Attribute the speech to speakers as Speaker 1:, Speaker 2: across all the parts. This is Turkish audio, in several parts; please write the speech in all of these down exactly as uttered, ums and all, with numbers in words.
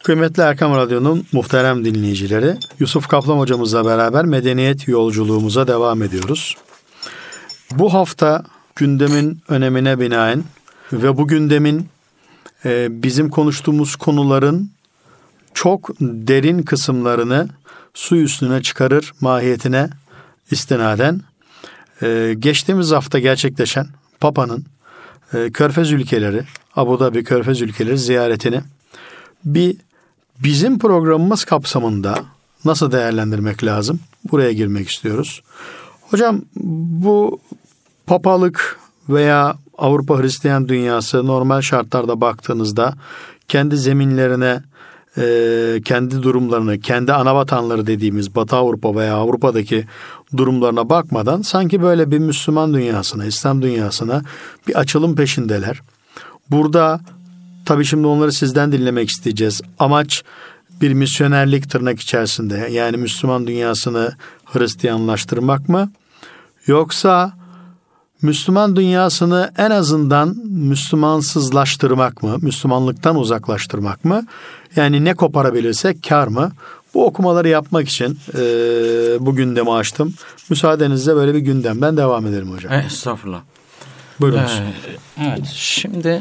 Speaker 1: Kıymetli Erkam Radyo'nun muhterem dinleyicileri, Yusuf Kaplan hocamızla beraber medeniyet yolculuğumuza devam ediyoruz. Bu hafta gündemin önemine binaen ve bu gündemin e, bizim konuştuğumuz konuların çok derin kısımlarını su üstüne çıkarır mahiyetine istinaden e, geçtiğimiz hafta gerçekleşen Papa'nın e, Körfez ülkeleri, Abu Dhabi Körfez ülkeleri ziyaretini bir bizim programımız kapsamında nasıl değerlendirmek lazım? Buraya girmek istiyoruz. Hocam, bu papalık veya Avrupa Hristiyan dünyası normal şartlarda baktığınızda kendi zeminlerine, e, kendi durumlarını, kendi anavatanları dediğimiz Batı Avrupa veya Avrupa'daki durumlarına bakmadan sanki böyle bir Müslüman dünyasına, İslam dünyasına bir açılım peşindeler. Burada tabii şimdi onları sizden dinlemek isteyeceğiz. Amaç bir misyonerlik tırnak içerisinde, yani Müslüman dünyasını Hristiyanlaştırmak mı? Yoksa Müslüman dünyasını en azından Müslümansızlaştırmak mı? Müslümanlıktan uzaklaştırmak mı? Yani ne koparabilirsek kar mı? Bu okumaları yapmak için e, bu gündemi açtım. Müsaadenizle böyle bir gündemden devam edelim hocam.
Speaker 2: Estağfurullah.
Speaker 1: Buyurun.
Speaker 2: Ee, evet, şimdi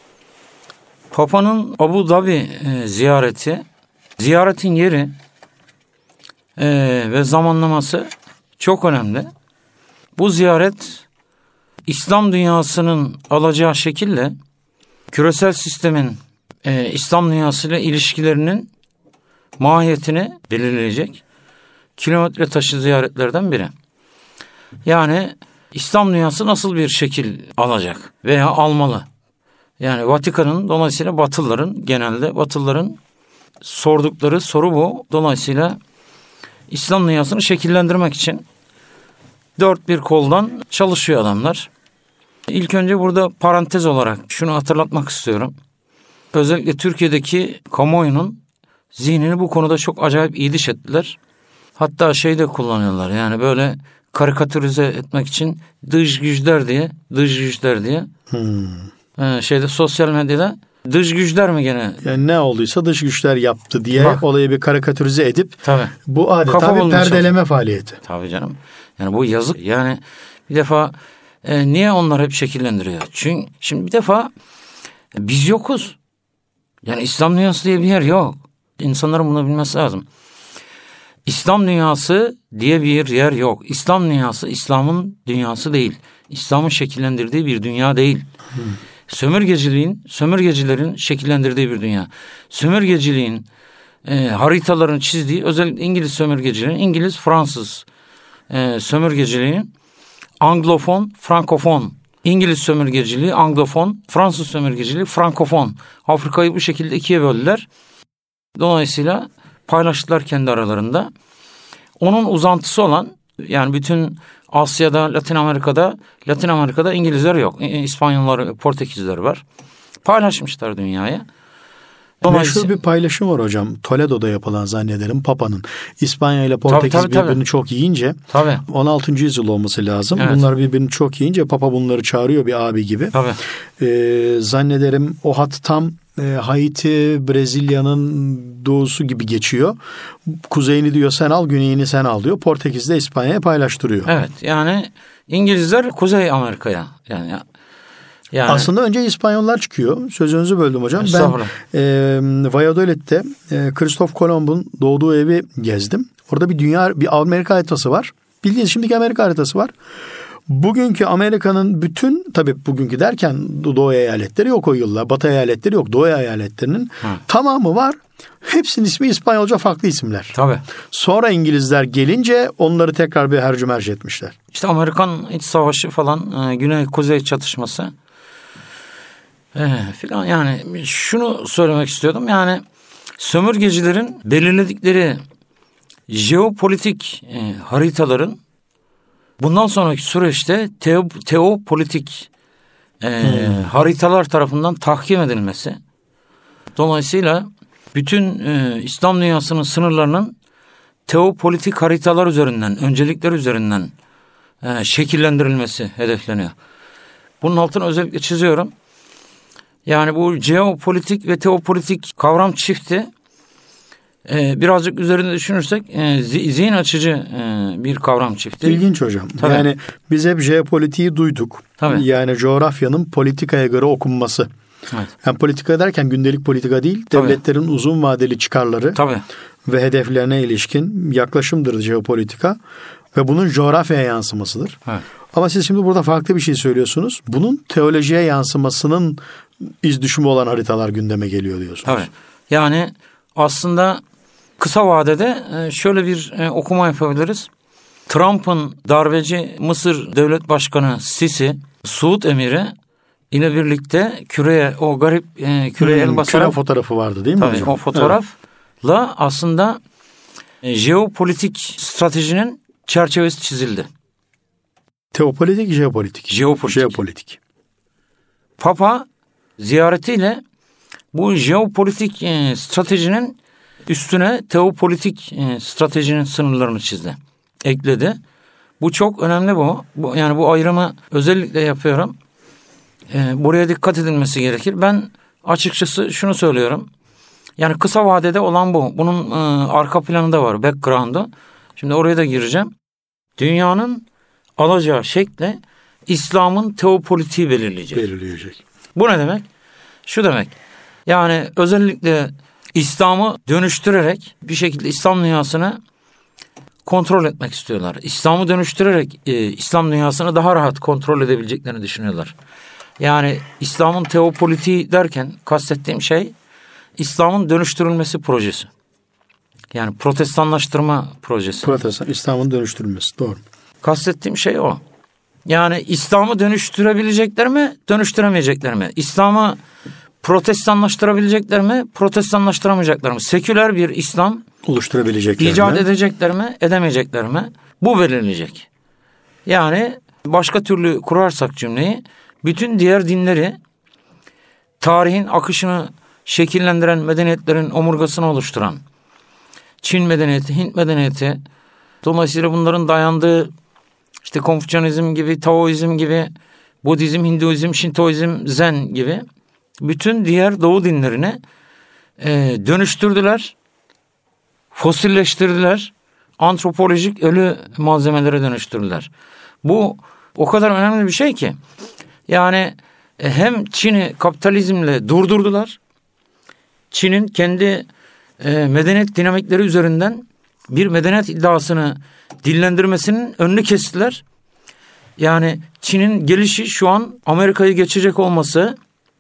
Speaker 2: Papa'nın Abu Dhabi e, ziyareti, ziyaretin yeri e, ve zamanlaması çok önemli. Bu ziyaret İslam dünyasının alacağı şekille küresel sistemin e, İslam dünyasıyla ilişkilerinin mahiyetini belirleyecek kilometre taşı ziyaretlerden biri. Yani İslam dünyası nasıl bir şekil alacak veya almalı? Yani Vatikan'ın, dolayısıyla Batılıların, genelde Batılıların sordukları soru bu. Dolayısıyla İslam dünyasını şekillendirmek için dört bir koldan çalışıyor adamlar. İlk önce burada parantez olarak şunu hatırlatmak istiyorum. Özellikle Türkiye'deki kamuoyunun zihnini bu konuda çok acayip iyi diş ettiler. Hatta şey de kullanıyorlar, yani böyle karikatürize etmek için dış güçler diye, dış güçler diye. Hmm. Ee, şeyde sosyal medyada dış güçler mi gene? Yani
Speaker 1: ne olduysa dış güçler yaptı diye Bak, olayı bir karikatürize edip
Speaker 2: tabii,
Speaker 1: bu adeta bir perdeleme çalışıyor. Faaliyeti.
Speaker 2: Tabii canım. Yani bu yazık. Yani bir defa e, niye onlar hep şekillendiriyor? Çünkü şimdi bir defa e, biz yokuz. Yani İslam dünyası diye bir yer yok. İnsanların bunu bilmesi lazım. İslam dünyası diye bir yer yok. İslam dünyası İslam'ın dünyası değil. İslam'ın şekillendirdiği bir dünya değil. Hmm. Sömürgeciliğin, sömürgecilerin şekillendirdiği bir dünya. Sömürgeciliğin e, haritalarını çizdiği, özellikle İngiliz sömürgeciliğin, İngiliz, Fransız e, sömürgeciliğin, Anglofon, Frankofon, İngiliz sömürgeciliği, Anglofon, Fransız sömürgeciliği, Frankofon. Afrika'yı bu şekilde ikiye böldüler. Dolayısıyla paylaştılar kendi aralarında. Onun uzantısı olan, yani bütün Asya'da, Latin Amerika'da, Latin Amerika'da İngilizler yok. İspanyollar, Portekizler var. Paylaşmışlar dünyaya.
Speaker 1: Meşhur bir paylaşım var hocam. Toledo'da yapılan zannederim Papa'nın. İspanya ile Portekiz tabii, tabii, birbirini tabii. çok yiyince tabii. on altıncı yüzyıl olması lazım. Evet. Bunlar birbirini çok yiyince Papa bunları çağırıyor bir abi gibi. Ee, zannederim o hat tam e, Haiti, Brezilya'nın doğusu gibi geçiyor. Kuzeyini diyor sen al, güneyini sen al diyor. Portekiz de İspanya'ya paylaştırıyor.
Speaker 2: Evet, yani İngilizler Kuzey Amerika'ya yani Yani,
Speaker 1: aslında önce İspanyollar çıkıyor. Sözünüzü böldüm hocam. Ben e, Valladolid'de e, Kristof Kolomb'un doğduğu evi gezdim. Orada bir dünya, bir Amerika haritası var. Bildiğiniz şimdiki Amerika haritası var. Bugünkü Amerika'nın bütün, tabii bugünkü derken Doğu eyaletleri yok o yıllar. Batı eyaletleri yok. Doğu eyaletlerinin Hı. tamamı var. Hepsinin ismi İspanyolca farklı isimler.
Speaker 2: Tabii.
Speaker 1: Sonra İngilizler gelince onları tekrar bir hercümerc etmişler.
Speaker 2: İşte Amerikan İç Savaşı falan, e, Güney-Kuzey çatışması. Ee, filan yani şunu söylemek istiyordum, yani sömürgecilerin belirledikleri jeopolitik e, haritaların bundan sonraki süreçte teo, teopolitik e, hmm. haritalar tarafından tahkim edilmesi, dolayısıyla bütün e, İslam dünyasının sınırlarının teopolitik haritalar üzerinden, öncelikler üzerinden e, şekillendirilmesi hedefleniyor. Bunun altını özellikle çiziyorum. Yani bu jeopolitik ve teopolitik kavram çifti e, birazcık üzerinde düşünürsek e, zihin açıcı e, bir kavram çifti.
Speaker 1: İlginç hocam.
Speaker 2: Tabii.
Speaker 1: Yani biz hep jeopolitiği duyduk.
Speaker 2: Tabii.
Speaker 1: Yani coğrafyanın politikaya göre okunması.
Speaker 2: Evet.
Speaker 1: Yani politika derken gündelik politika değil,
Speaker 2: Tabii.
Speaker 1: devletlerin uzun vadeli çıkarları
Speaker 2: Tabii.
Speaker 1: ve hedeflerine ilişkin yaklaşımdır jeopolitika ve bunun coğrafyaya yansımasıdır.
Speaker 2: Evet.
Speaker 1: Ama siz şimdi burada farklı bir şey söylüyorsunuz. Bunun teolojiye yansımasının iz düşümü olan haritalar gündeme geliyor diyorsunuz.
Speaker 2: Tabii. Yani aslında kısa vadede şöyle bir okuma yapabiliriz. Trump'ın darbeci Mısır Devlet Başkanı Sisi, Suud Emiri ile birlikte küreye, o garip e, küreye hmm, el basarak...
Speaker 1: Küre fotoğrafı vardı değil mi
Speaker 2: tabii,
Speaker 1: hocam?
Speaker 2: o fotoğrafla evet. Aslında e, jeopolitik stratejinin çerçevesi çizildi.
Speaker 1: Teopolitik, jeopolitik.
Speaker 2: Jeopolitik.
Speaker 1: Jeopolitik.
Speaker 2: Papa ziyaretiyle bu jeopolitik e, stratejinin üstüne teopolitik e, stratejinin sınırlarını çizdi, ekledi. Bu çok önemli bu. bu yani bu ayrımı özellikle yapıyorum. E, buraya dikkat edilmesi gerekir. Ben açıkçası şunu söylüyorum. Yani kısa vadede olan bu. Bunun e, arka planı da var, background'u. Şimdi oraya da gireceğim. Dünyanın alacağı şekle İslam'ın teopolitiği belirleyecek.
Speaker 1: Belirleyecek.
Speaker 2: Bu ne demek? Şu demek. Yani özellikle İslam'ı dönüştürerek bir şekilde İslam dünyasını kontrol etmek istiyorlar. İslam'ı dönüştürerek e, İslam dünyasını daha rahat kontrol edebileceklerini düşünüyorlar. Yani İslam'ın teopolitiği derken kastettiğim şey İslam'ın dönüştürülmesi projesi. Yani protestanlaştırma projesi.
Speaker 1: Protestan, İslam'ın dönüştürülmesi, doğru.
Speaker 2: Kastettiğim şey o. Yani İslam'ı dönüştürebilecekler mi, dönüştüremeyecekler mi? İslam'ı protestanlaştırabilecekler mi, protestanlaştıramayacaklar mı? Seküler bir İslam
Speaker 1: oluşturabilecekler
Speaker 2: icat
Speaker 1: mi?
Speaker 2: edecekler mi, edemeyecekler mi? Bu belirleyecek. Yani başka türlü kurarsak cümleyi, bütün diğer dinleri tarihin akışını şekillendiren medeniyetlerin omurgasını oluşturan Çin medeniyeti, Hint medeniyeti, dolayısıyla bunların dayandığı işte Konfüçyanizm gibi, Taoizm gibi, Budizm, Hinduizm, Şintoizm, Zen gibi bütün diğer doğu dinlerini e, dönüştürdüler, fosilleştirdiler, antropolojik ölü malzemelere dönüştürdüler. Bu o kadar önemli bir şey ki, yani e, hem Çin'i kapitalizmle durdurdular, Çin'in kendi e, medeniyet dinamikleri üzerinden bir medeniyet iddiasını dillendirmesinin önünü kestiler. Yani Çin'in gelişi şu an Amerika'yı geçecek olması,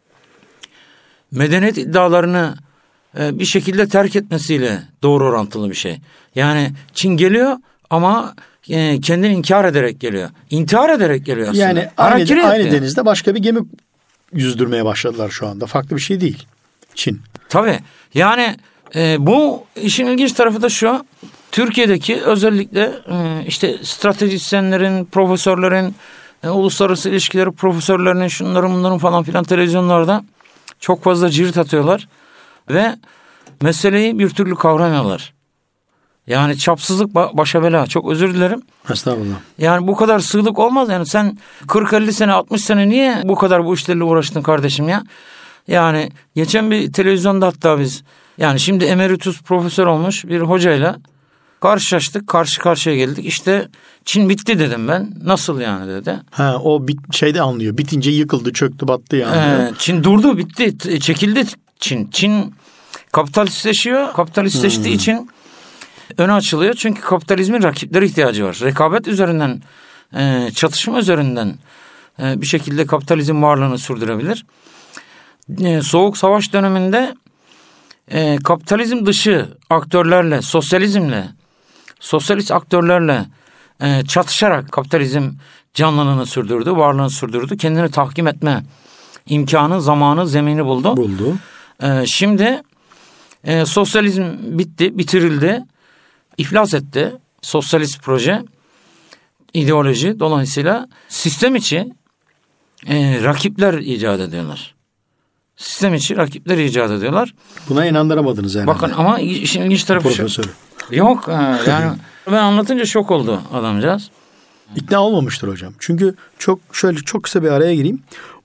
Speaker 2: medeniyet iddialarını e, bir şekilde terk etmesiyle doğru orantılı bir şey. Yani Çin geliyor ama e, kendini inkar ederek geliyor. İntihar ederek geliyor aslında.
Speaker 1: Yani aynı, aynı denizde başka bir gemi yüzdürmeye başladılar şu anda. Farklı bir şey değil Çin.
Speaker 2: Tabii. Yani e, bu işin ilginç tarafı da şu. Türkiye'deki özellikle e, işte stratejisyenlerin, profesörlerin, e, uluslararası ilişkileri profesörlerinin, şunların bunların falan filan televizyonlarda çok fazla cirit atıyorlar ve meseleyi bir türlü kavramıyorlar. Yani çapsızlık başa bela. Çok özür dilerim.
Speaker 1: Estağfurullah.
Speaker 2: Yani bu kadar sığlık olmaz. Yani sen kırk elli sene, altmış sene niye bu kadar bu işlerle uğraştın kardeşim ya? Yani geçen bir televizyonda hatta biz, yani şimdi emeritus profesör olmuş bir hocayla karşılaştık, karşı karşıya geldik. İşte Çin bitti dedim ben. Nasıl yani dedi.
Speaker 1: Ha, o bit, şeyde anlıyor. Bitince yıkıldı, çöktü, battı yani.
Speaker 2: Ee, Çin durdu, bitti, çekildi Çin. Çin kapitalistleşiyor. Kapitalistleştiği hmm. için önü açılıyor. Çünkü kapitalizmin rakiplere ihtiyacı var. Rekabet üzerinden, e, çatışma üzerinden e, bir şekilde kapitalizm varlığını sürdürebilir. E, Soğuk Savaş döneminde e, kapitalizm dışı aktörlerle, sosyalizmle, sosyalist aktörlerle e, çatışarak kapitalizm canlılığını sürdürdü, varlığını sürdürdü. Kendini tahkim etme imkanı, zamanı, zemini buldu.
Speaker 1: Buldu.
Speaker 2: E, şimdi e, sosyalizm bitti, bitirildi, iflas etti. Sosyalist proje, ideoloji, dolayısıyla sistem içi e, rakipler icat ediyorlar. Sistem içi rakipler icat ediyorlar.
Speaker 1: Buna inandıramadınız herhalde.
Speaker 2: Bakın ama işin ilginç tarafı
Speaker 1: Profesörü.
Speaker 2: şu. Yok yani ben anlatınca şok oldu adamcağız.
Speaker 1: İkna olmamıştır hocam. Çünkü çok şöyle çok kısa bir araya gireyim.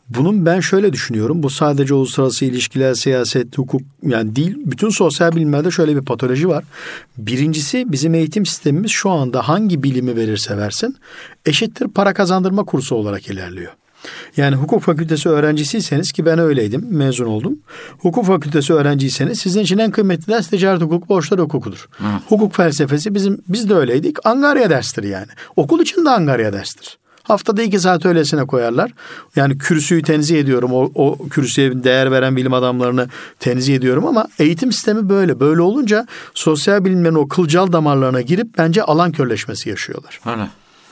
Speaker 1: Bunun ben şöyle düşünüyorum. Bu sadece uluslararası ilişkiler, siyaset, hukuk yani değil. Bütün sosyal bilimlerde şöyle bir patoloji var. Birincisi bizim eğitim sistemimiz şu anda hangi bilimi verirse versin eşittir para kazandırma kursu olarak ilerliyor. Yani hukuk fakültesi öğrencisiyseniz ki ben öyleydim, mezun oldum. Hukuk fakültesi öğrenciyseniz sizin için en kıymetli ders ticaret hukuku, borçlar hukukudur. Hı. Hukuk felsefesi bizim biz de öyleydik. Angarya derstir yani. Okul için de angarya derstir. Haftada iki saat öylesine koyarlar. Yani kürsüyü tenzih ediyorum. O, o kürsüye değer veren bilim adamlarını tenzih ediyorum ama eğitim sistemi böyle. Böyle olunca sosyal bilimlerin o kılcal damarlarına girip bence alan körleşmesi yaşıyorlar.
Speaker 2: Öyle.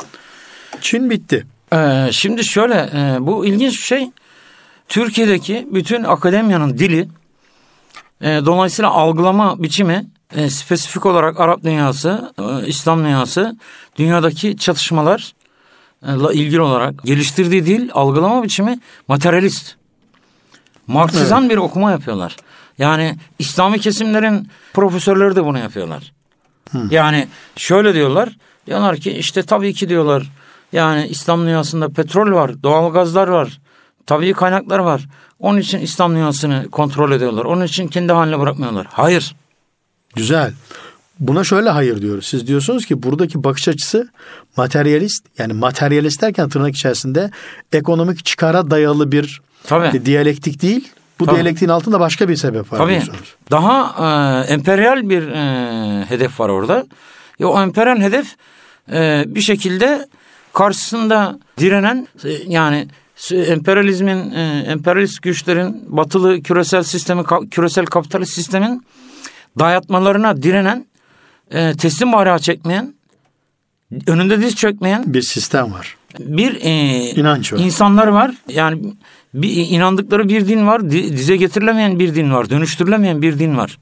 Speaker 1: Çin bitti.
Speaker 2: Ee, şimdi şöyle e, bu ilginç bir şey. Türkiye'deki bütün akademiyanın dili e, dolayısıyla algılama biçimi e, spesifik olarak Arap dünyası, e, İslam dünyası, dünyadaki çatışmalarla ilgili olarak geliştirdiği dil, algılama biçimi materyalist. Marksizan evet. bir okuma yapıyorlar. Yani İslami kesimlerin profesörleri de bunu yapıyorlar. Hı. Yani şöyle diyorlar. Diyorlar ki işte tabii ki diyorlar yani İslam dünyasında petrol var, doğalgazlar var, tabii kaynaklar var. Onun için İslam dünyasını kontrol ediyorlar. Onun için kendi haline bırakmıyorlar. Hayır.
Speaker 1: Güzel. Buna şöyle hayır diyoruz. Siz diyorsunuz ki buradaki bakış açısı materyalist. Yani materyalist derken tırnak içerisinde ekonomik çıkara dayalı bir Tabii. diyalektik değil. Bu Tabii. diyalektiğin altında başka bir sebep var
Speaker 2: Tabii.
Speaker 1: diyorsunuz.
Speaker 2: Daha e, emperyal bir e, hedef var orada. E, o emperyal hedef e, bir şekilde karşısında direnen yani emperyalizmin, emperyalist güçlerin batılı küresel sistemi, küresel kapitalist sistemin dayatmalarına direnen, teslim bayrağı çekmeyen, önünde diz çökmeyen
Speaker 1: bir sistem var.
Speaker 2: Bir e,
Speaker 1: inanç var.
Speaker 2: İnsanlar var. Yani bir, inandıkları bir din var. Dize getirilemeyen bir din var. Dönüştürülemeyen bir din var.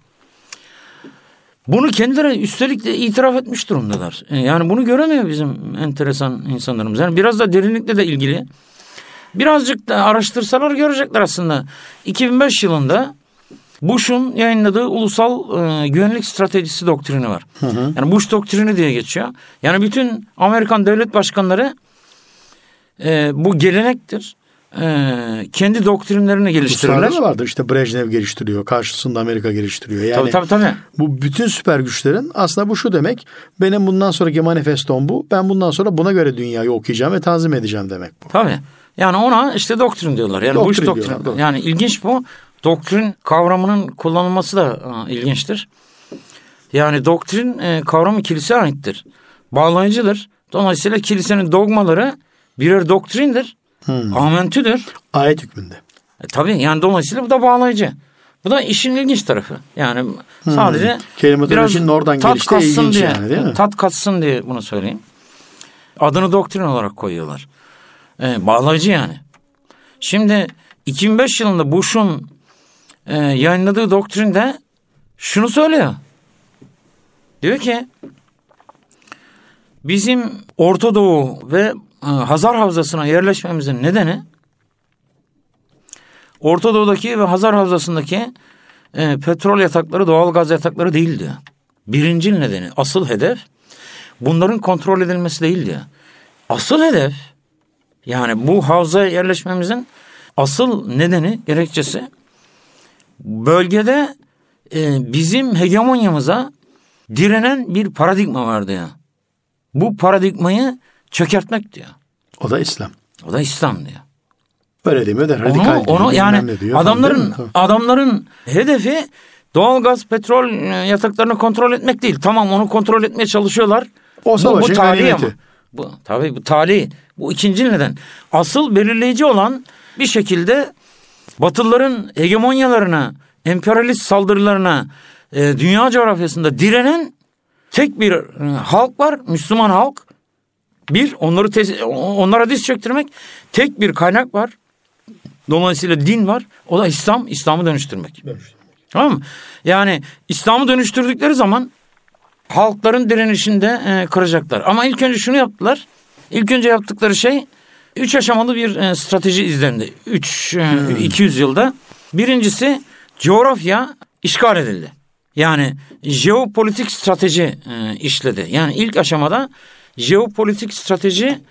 Speaker 2: Bunu kendileri üstelik de itiraf etmiş durumdalar. Yani bunu göremiyor bizim enteresan insanlarımız. Yani biraz da derinlikle de ilgili. Birazcık da araştırsalar görecekler aslında. iki bin beş yılında Bush'un yayınladığı ulusal e, güvenlik stratejisi doktrini var. Hı hı. Yani Bush doktrini diye geçiyor. Yani bütün Amerikan devlet başkanları e, bu gelenektir. Ee, kendi doktrinlerini geliştirirler.
Speaker 1: Ruslarda da vardır işte Brejnev geliştiriyor. Karşısında Amerika geliştiriyor. Yani
Speaker 2: tabii, tabii, tabii.
Speaker 1: Bu bütün süper güçlerin aslında bu şu demek. Benim bundan sonraki manifestom bu. Ben bundan sonra buna göre dünyayı okuyacağım ve tanzim edeceğim demek bu.
Speaker 2: Tabii. Yani ona işte doktrin diyorlar. Yani doktrin Bush doktrin. Diyorlar, yani ilginç bu. Doktrin kavramının kullanılması da a, ilginçtir. Yani doktrin e, kavramı kiliseye aittir. Bağlayıcıdır. Dolayısıyla kilisenin dogmaları birer doktrindir. Hmm. Amentüdür.
Speaker 1: Ayet hükmünde.
Speaker 2: E, tabii yani dolayısıyla bu da bağlayıcı. Bu da işin ilginç tarafı. Yani hmm. sadece biraz
Speaker 1: oradan
Speaker 2: tat katsın diye,
Speaker 1: yani, değil mi?
Speaker 2: tat katsın diye bunu söyleyeyim. Adını doktrin olarak koyuyorlar. E, bağlayıcı yani. Şimdi iki bin beş yılında Bush'un e, yayınladığı doktrinde şunu söylüyor. Diyor ki bizim Orta Doğu ve Hazar Havzası'na yerleşmemizin nedeni Orta Doğu'daki ve Hazar Havzası'ndaki e, petrol yatakları, doğal gaz yatakları değil diyor. Birincil nedeni, asıl hedef bunların kontrol edilmesi değil diyor. Asıl hedef yani bu havzaya yerleşmemizin asıl nedeni, gerekçesi bölgede e, bizim hegemonyamıza direnen bir paradigma var diyor. Bu paradigmayı çökertmek diyor.
Speaker 1: O da İslam.
Speaker 2: O da İslam diyor.
Speaker 1: Öyle demiyor da radikal
Speaker 2: onu,
Speaker 1: diyor.
Speaker 2: Onu yani
Speaker 1: diyor,
Speaker 2: adamların adamların hedefi doğalgaz, petrol yataklarını kontrol etmek değil. Tamam onu kontrol etmeye çalışıyorlar.
Speaker 1: O savaşın
Speaker 2: bu, bu tarihi ama. Bu, tabii bu tarihi. Bu ikinci neden. Asıl belirleyici olan bir şekilde Batılıların hegemonyalarına, emperyalist saldırılarına e, dünya coğrafyasında direnen tek bir e, halk var. Müslüman halk. Bir, onları te- onlara diz çöktürmek. Tek bir kaynak var. Dolayısıyla din var. O da İslam. İslam'ı dönüştürmek. Dönüştürmek. Tamam mı? Yani İslam'ı dönüştürdükleri zaman halkların direnişini de e, kıracaklar. Ama ilk önce şunu yaptılar. İlk önce yaptıkları şey üç aşamalı bir e, strateji izlendi. Üç, e, hmm. iki yüz yılda. Birincisi coğrafya işgal edildi. Yani jeopolitik strateji e, işledi. Yani ilk aşamada jeopolitik strateji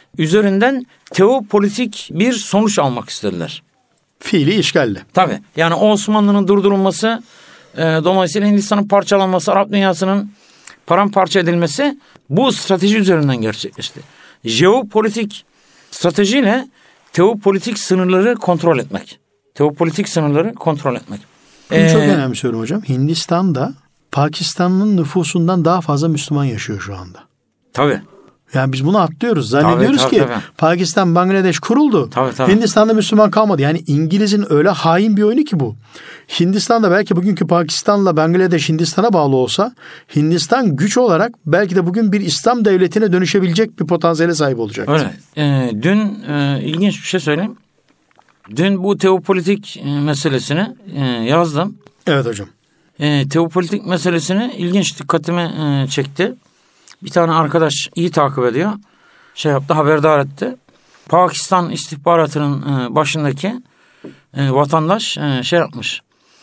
Speaker 2: üzerinden teopolitik bir sonuç almak istediler.
Speaker 1: Fiili işgalle.
Speaker 2: Tabii. Yani Osmanlı'nın durdurulması, e, dolayısıyla Hindistan'ın parçalanması, Arap dünyasının paramparça edilmesi bu strateji üzerinden gerçekleşti. Jeopolitik stratejiyle teopolitik sınırları kontrol etmek. Teopolitik sınırları kontrol etmek.
Speaker 1: Bunu
Speaker 2: Ee,
Speaker 1: çok önemsiyorum hocam. Hindistan'da Pakistan'ın nüfusundan daha fazla Müslüman yaşıyor şu anda.
Speaker 2: Tabii.
Speaker 1: Yani biz bunu atlıyoruz. Zannediyoruz
Speaker 2: tabii,
Speaker 1: ki
Speaker 2: tabii.
Speaker 1: Pakistan, Bangladeş kuruldu.
Speaker 2: Tabii, tabii.
Speaker 1: Hindistan'da Müslüman kalmadı. Yani İngiliz'in öyle hain bir oyunu ki bu. Hindistan'da belki bugünkü Pakistan'la Bangladeş Hindistan'a bağlı olsa Hindistan güç olarak belki de bugün bir İslam devletine dönüşebilecek bir potansiyele sahip olacak.
Speaker 2: Öyle. Ee, dün e, ilginç bir şey söyleyeyim. Dün bu teopolitik e, meselesini e, yazdım.
Speaker 1: Evet hocam.
Speaker 2: E, teopolitik meselesini ilginç dikkatimi e, çekti. Bir tane arkadaş iyi takip ediyor. Şey yaptı, haberdar etti. Pakistan istihbaratının e, başındaki e, vatandaş e, şey yapmış.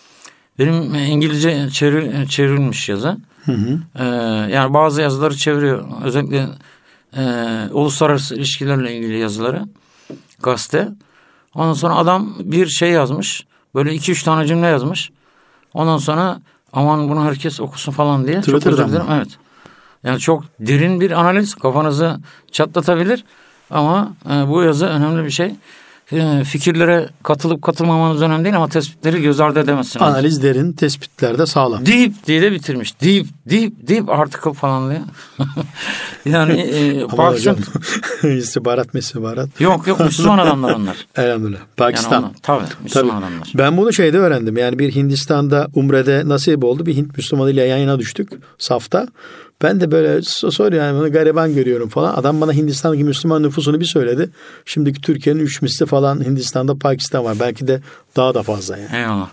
Speaker 2: Benim e, İngilizce çevir, çevrilmiş yazı.
Speaker 1: Hı hı.
Speaker 2: E, yani bazı yazıları çeviriyor. Özellikle e, uluslararası ilişkilerle ilgili yazıları. Gazete. Ondan sonra adam bir şey yazmış. Böyle iki üç tane cümle yazmış. Ondan sonra aman bunu herkes okusun falan diye. Çok özür dilerim. Evet. Yani çok derin bir analiz, kafanızı çatlatabilir ama e, bu yazı önemli bir şey. E, fikirlere katılıp katılmamanız önemli değil ama tespitleri göz ardı edemezsiniz.
Speaker 1: Analiz derin, tespitler de sağlam.
Speaker 2: Deep diye de bitirmiş. Deep, deep, deep article falan diye. yani e,
Speaker 1: Ama
Speaker 2: Pakistan...
Speaker 1: hocam istihbarat istihbarat.
Speaker 2: Yok yok Müslüman adamlar onlar.
Speaker 1: Elhamdülillah. Pakistan.
Speaker 2: Yani onlar, tabii Müslüman
Speaker 1: Tabii.
Speaker 2: adamlar.
Speaker 1: Ben bunu şeyde öğrendim. Yani bir Hindistan'da Umre'de nasip oldu. Bir Hint Müslümanıyla yan yana düştük safta. Ben de böyle soruyorum yani bunu gariban görüyorum falan. Adam bana Hindistan'daki Müslüman nüfusunu bir söyledi. Şimdiki Türkiye'nin üç misli falan Hindistan'da Pakistan var. Belki de daha da fazla yani.
Speaker 2: Eyvallah.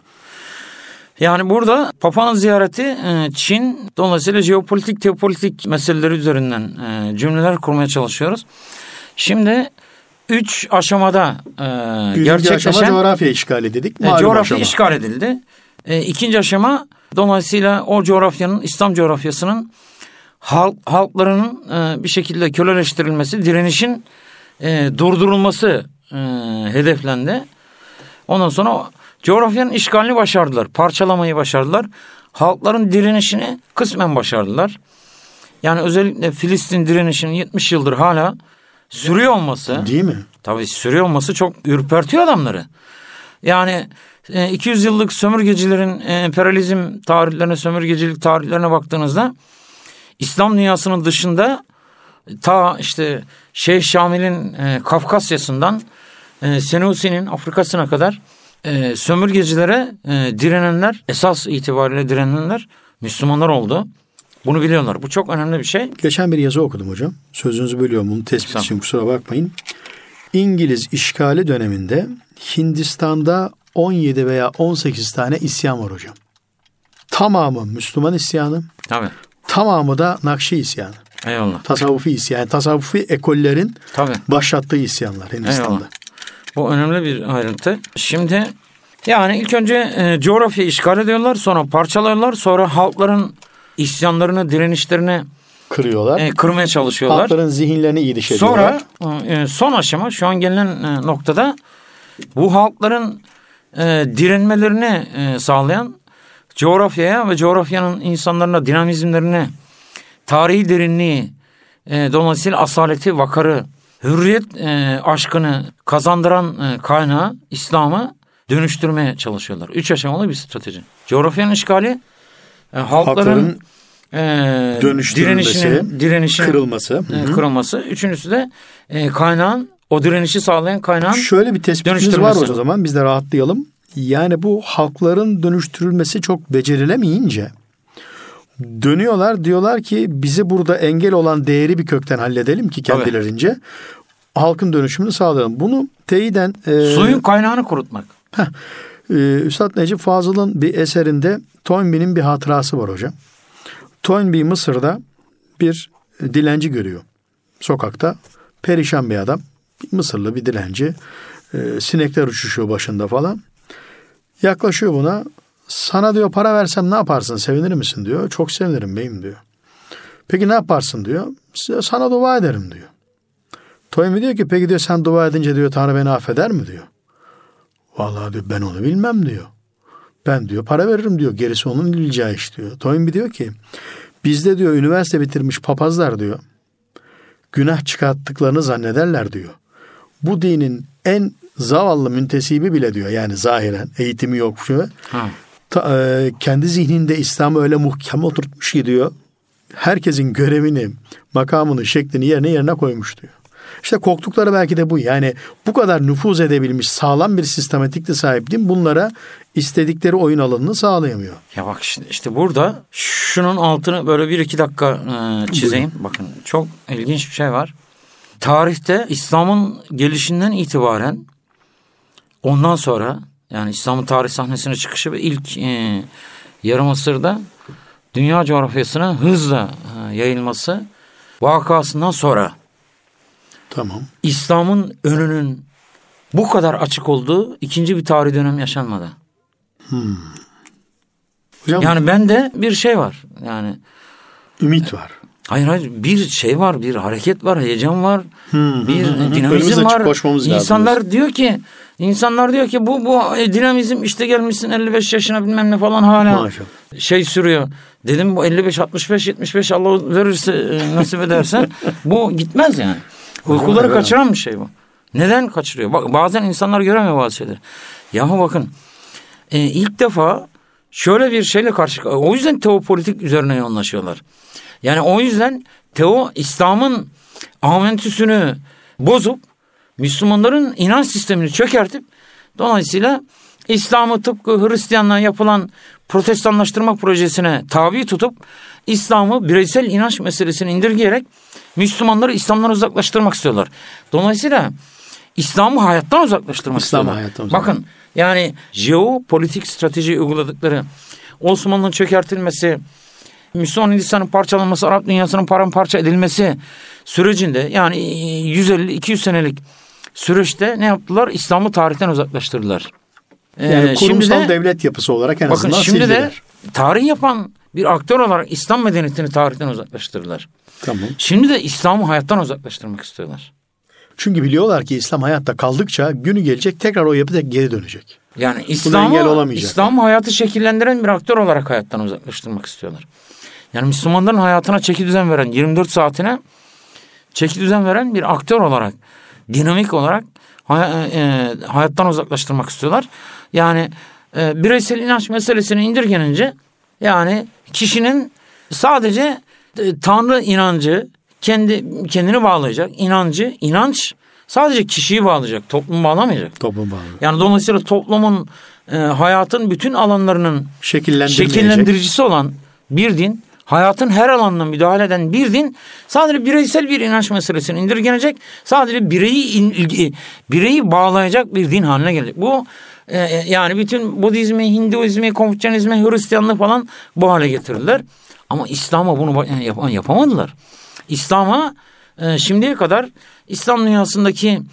Speaker 2: Yani burada Papa'nın ziyareti Çin, dolayısıyla jeopolitik, teopolitik meseleleri üzerinden cümleler kurmaya çalışıyoruz. Şimdi üç aşamada
Speaker 1: Birinci
Speaker 2: gerçekleşen...
Speaker 1: aşama coğrafya işgali dedik. Malum
Speaker 2: coğrafya
Speaker 1: aşama.
Speaker 2: işgal edildi. İkinci aşama dolayısıyla o coğrafyanın, İslam coğrafyasının halk, halklarının bir şekilde köleleştirilmesi, direnişin durdurulması hedeflendi. Ondan sonra coğrafyanın işgalini başardılar. Parçalamayı başardılar. Halkların direnişini kısmen başardılar. Yani özellikle Filistin direnişinin yetmiş yıldır hala sürüyor olması.
Speaker 1: Değil mi?
Speaker 2: Tabii sürüyor olması çok ürpertiyor adamları. Yani iki yüz yıllık sömürgecilerin emperyalizm tarihlerine, sömürgecilik tarihlerine baktığınızda İslam dünyasının dışında ta işte Şeyh Şamil'in Kafkasya'sından Senusi'nin Afrika'sına kadar e, sömürgecilere e, direnenler, esas itibariyle direnenler Müslümanlar oldu. Bunu biliyorlar. Bu çok önemli bir şey.
Speaker 1: Geçen bir yazı okudum hocam. Sözünüzü bölüyorum. Bunu tespit için kusura bakmayın. İngiliz işgali döneminde Hindistan'da on yedi veya on sekiz tane isyan var hocam. Tamamı Müslüman isyanı.
Speaker 2: Tabii.
Speaker 1: Tamamı da Nakşi isyanı.
Speaker 2: Eyvallah.
Speaker 1: Tasavvufi isyan. Yani tasavvufi ekollerin
Speaker 2: Tabii.
Speaker 1: başlattığı isyanlar Hindistan'da.
Speaker 2: Eyvallah. Bu önemli bir ayrıntı. Şimdi yani ilk önce e, coğrafyayı işgal ediyorlar, sonra parçalıyorlar, sonra halkların isyanlarını, direnişlerini
Speaker 1: kırıyorlar.
Speaker 2: E, kırmaya çalışıyorlar.
Speaker 1: Halkların zihinlerini iyi diş ediyorlar.
Speaker 2: Sonra e, son aşama şu an gelinen e, noktada bu halkların e, direnmelerini e, sağlayan coğrafyaya ve coğrafyanın insanlarına dinamizmlerini, tarihi derinliği, e, dolayısıyla asaleti, vakarı, hürriyet e, aşkını kazandıran e, kaynağı İslam'ı dönüştürmeye çalışıyorlar. Üç aşamalı bir strateji. Coğrafyanın işgali, e, halkların, halkların e,
Speaker 1: dönüştürülmesi,
Speaker 2: direnişinin
Speaker 1: kırılması.
Speaker 2: E, kırılması. Üçüncüsü de e, kaynağın, o direnişi sağlayan kaynağın
Speaker 1: şöyle bir tespitimiz var o zaman, biz de rahatlayalım. Yani bu halkların dönüştürülmesi çok becerilemeyince dönüyorlar, diyorlar ki bizi burada engel olan değeri bir kökten halledelim ki kendilerince Tabii. halkın dönüşümünü sağlayalım. Bunu teyiden...
Speaker 2: E, Suyun kaynağını kurutmak.
Speaker 1: Heh, e, Üstad Necip Fazıl'ın bir eserinde Toynbee'nin bir hatırası var hocam. Toynbee Mısır'da bir dilenci görüyor. Sokakta perişan bir adam. Mısırlı bir dilenci. E, sinekler uçuşuyor başında falan. Yaklaşıyor buna. Sana diyor para versem ne yaparsın? Sevinir misin diyor. Çok sevinirim beyim diyor. Peki ne yaparsın diyor. Sana dua ederim diyor. Toynbee diyor ki peki diyor sen dua edince diyor Tanrı beni affeder mi diyor. Vallahi diyor ben onu bilmem diyor. Ben diyor para veririm diyor. Gerisi onun bileceği iş diyor. Toynbee diyor ki bizde diyor üniversite bitirmiş papazlar diyor günah çıkarttıklarını zannederler diyor. Bu dinin en zavallı müntesibi bile diyor yani zahiren eğitimi yok şu. Ta, e, kendi zihninde İslam'ı öyle muhkem oturtmuş ki diyor. Herkesin görevini, makamını, şeklini yerine yerine koymuş diyor. İşte korktukları belki de bu. Yani bu kadar nüfuz edebilmiş sağlam bir sistematikte sahip din bunlara istedikleri oyun alanını sağlayamıyor.
Speaker 2: Ya bak işte, işte burada şunun altını böyle bir iki dakika e, çizeyim. Buyurun. Bakın çok ilginç bir şey var. Tarihte İslam'ın gelişinden itibaren ondan sonra yani İslam'ın tarih sahnesine çıkışı ve ilk e, yarım asırda dünya coğrafyasına hızla e, yayılması vakasından sonra
Speaker 1: tamam.
Speaker 2: İslam'ın önünün bu kadar açık olduğu ikinci bir tarih dönem yaşanmadı.
Speaker 1: Hmm. Hocam,
Speaker 2: yani bende bir şey var. Yani
Speaker 1: ümit var.
Speaker 2: Hayır hayır bir şey var, bir hareket var, heyecan var,
Speaker 1: hmm,
Speaker 2: bir
Speaker 1: hmm, hmm.
Speaker 2: dinamizm var. İnsanlar
Speaker 1: lazım.
Speaker 2: diyor ki, insanlar diyor ki bu bu dinamizm işte gelmişsin elli beş yaşına bilmem ne falan hala Maşallah. şey sürüyor. Dedim bu elli beş, altmış beş, yetmiş beş Allah verirse nasip ederse bu gitmez yani. Uykuları evet. kaçıran bir şey bu. Neden kaçırıyor? Bak bazen insanlar göremiyor bazı şeyleri. Yahu bakın e, ilk defa şöyle bir şeyle karşı, o yüzden teopolitik üzerine yoğunlaşıyorlar. Yani o yüzden teo İslam'ın amentüsünü bozup Müslümanların inanç sistemini çökertip dolayısıyla İslam'ı tıpkı Hristiyanlığa yapılan protestanlaştırma projesine tabi tutup İslam'ı bireysel inanç meselesini indirgeyerek Müslümanları İslam'dan uzaklaştırmak istiyorlar. Dolayısıyla İslam'ı hayattan uzaklaştırmak
Speaker 1: İslam
Speaker 2: istiyorlar.
Speaker 1: Hayattan
Speaker 2: Bakın yani jeopolitik strateji uyguladıkları Osmanlı'nın çökertilmesi, Müslüman Hindistan'ın parçalanması, Arap dünyasının paramparça edilmesi sürecinde yani yüz elli iki yüz senelik süreçte ne yaptılar? İslam'ı tarihten uzaklaştırdılar.
Speaker 1: Yani ee, kurumsal de, devlet yapısı olarak en
Speaker 2: bakın,
Speaker 1: azından
Speaker 2: şimdi
Speaker 1: sildiler.
Speaker 2: de tarih yapan bir aktör olarak İslam medeniyetini tarihten uzaklaştırdılar.
Speaker 1: Tamam.
Speaker 2: Şimdi de İslam'ı hayattan uzaklaştırmak istiyorlar.
Speaker 1: Çünkü biliyorlar ki İslam hayatta kaldıkça günü gelecek tekrar o yapı da geri dönecek.
Speaker 2: Yani İslam'ı İslam hayatı şekillendiren bir aktör olarak hayattan uzaklaştırmak istiyorlar. Yani Müslümanların hayatına çeki düzen veren, yirmi dört saatine çeki düzen veren bir aktör olarak, dinamik olarak hay- e, hayattan uzaklaştırmak istiyorlar. Yani e, bireysel inanç meselesini indirgenince yani kişinin sadece e, Tanrı inancı kendi kendini bağlayacak, inancı, inanç sadece kişiyi bağlayacak, toplumu bağlamayacak.
Speaker 1: Toplum bağlayacak.
Speaker 2: Yani dolayısıyla toplumun e, hayatın bütün alanlarının şekillendiricisi olan bir din, hayatın her alanına müdahale eden bir din sadece bireysel bir inanç meselesini indirgenecek, sadece bireyi ilgi, bireyi bağlayacak bir din haline gelecek. Bu e, yani bütün Budizmi, Hinduizmi, Konfüçyanizmi, Hristiyanlığı falan bu hale getirdiler. Ama İslam'a bunu yap- yapamadılar. İslam'a e, şimdiye kadar İslam dünyasındaki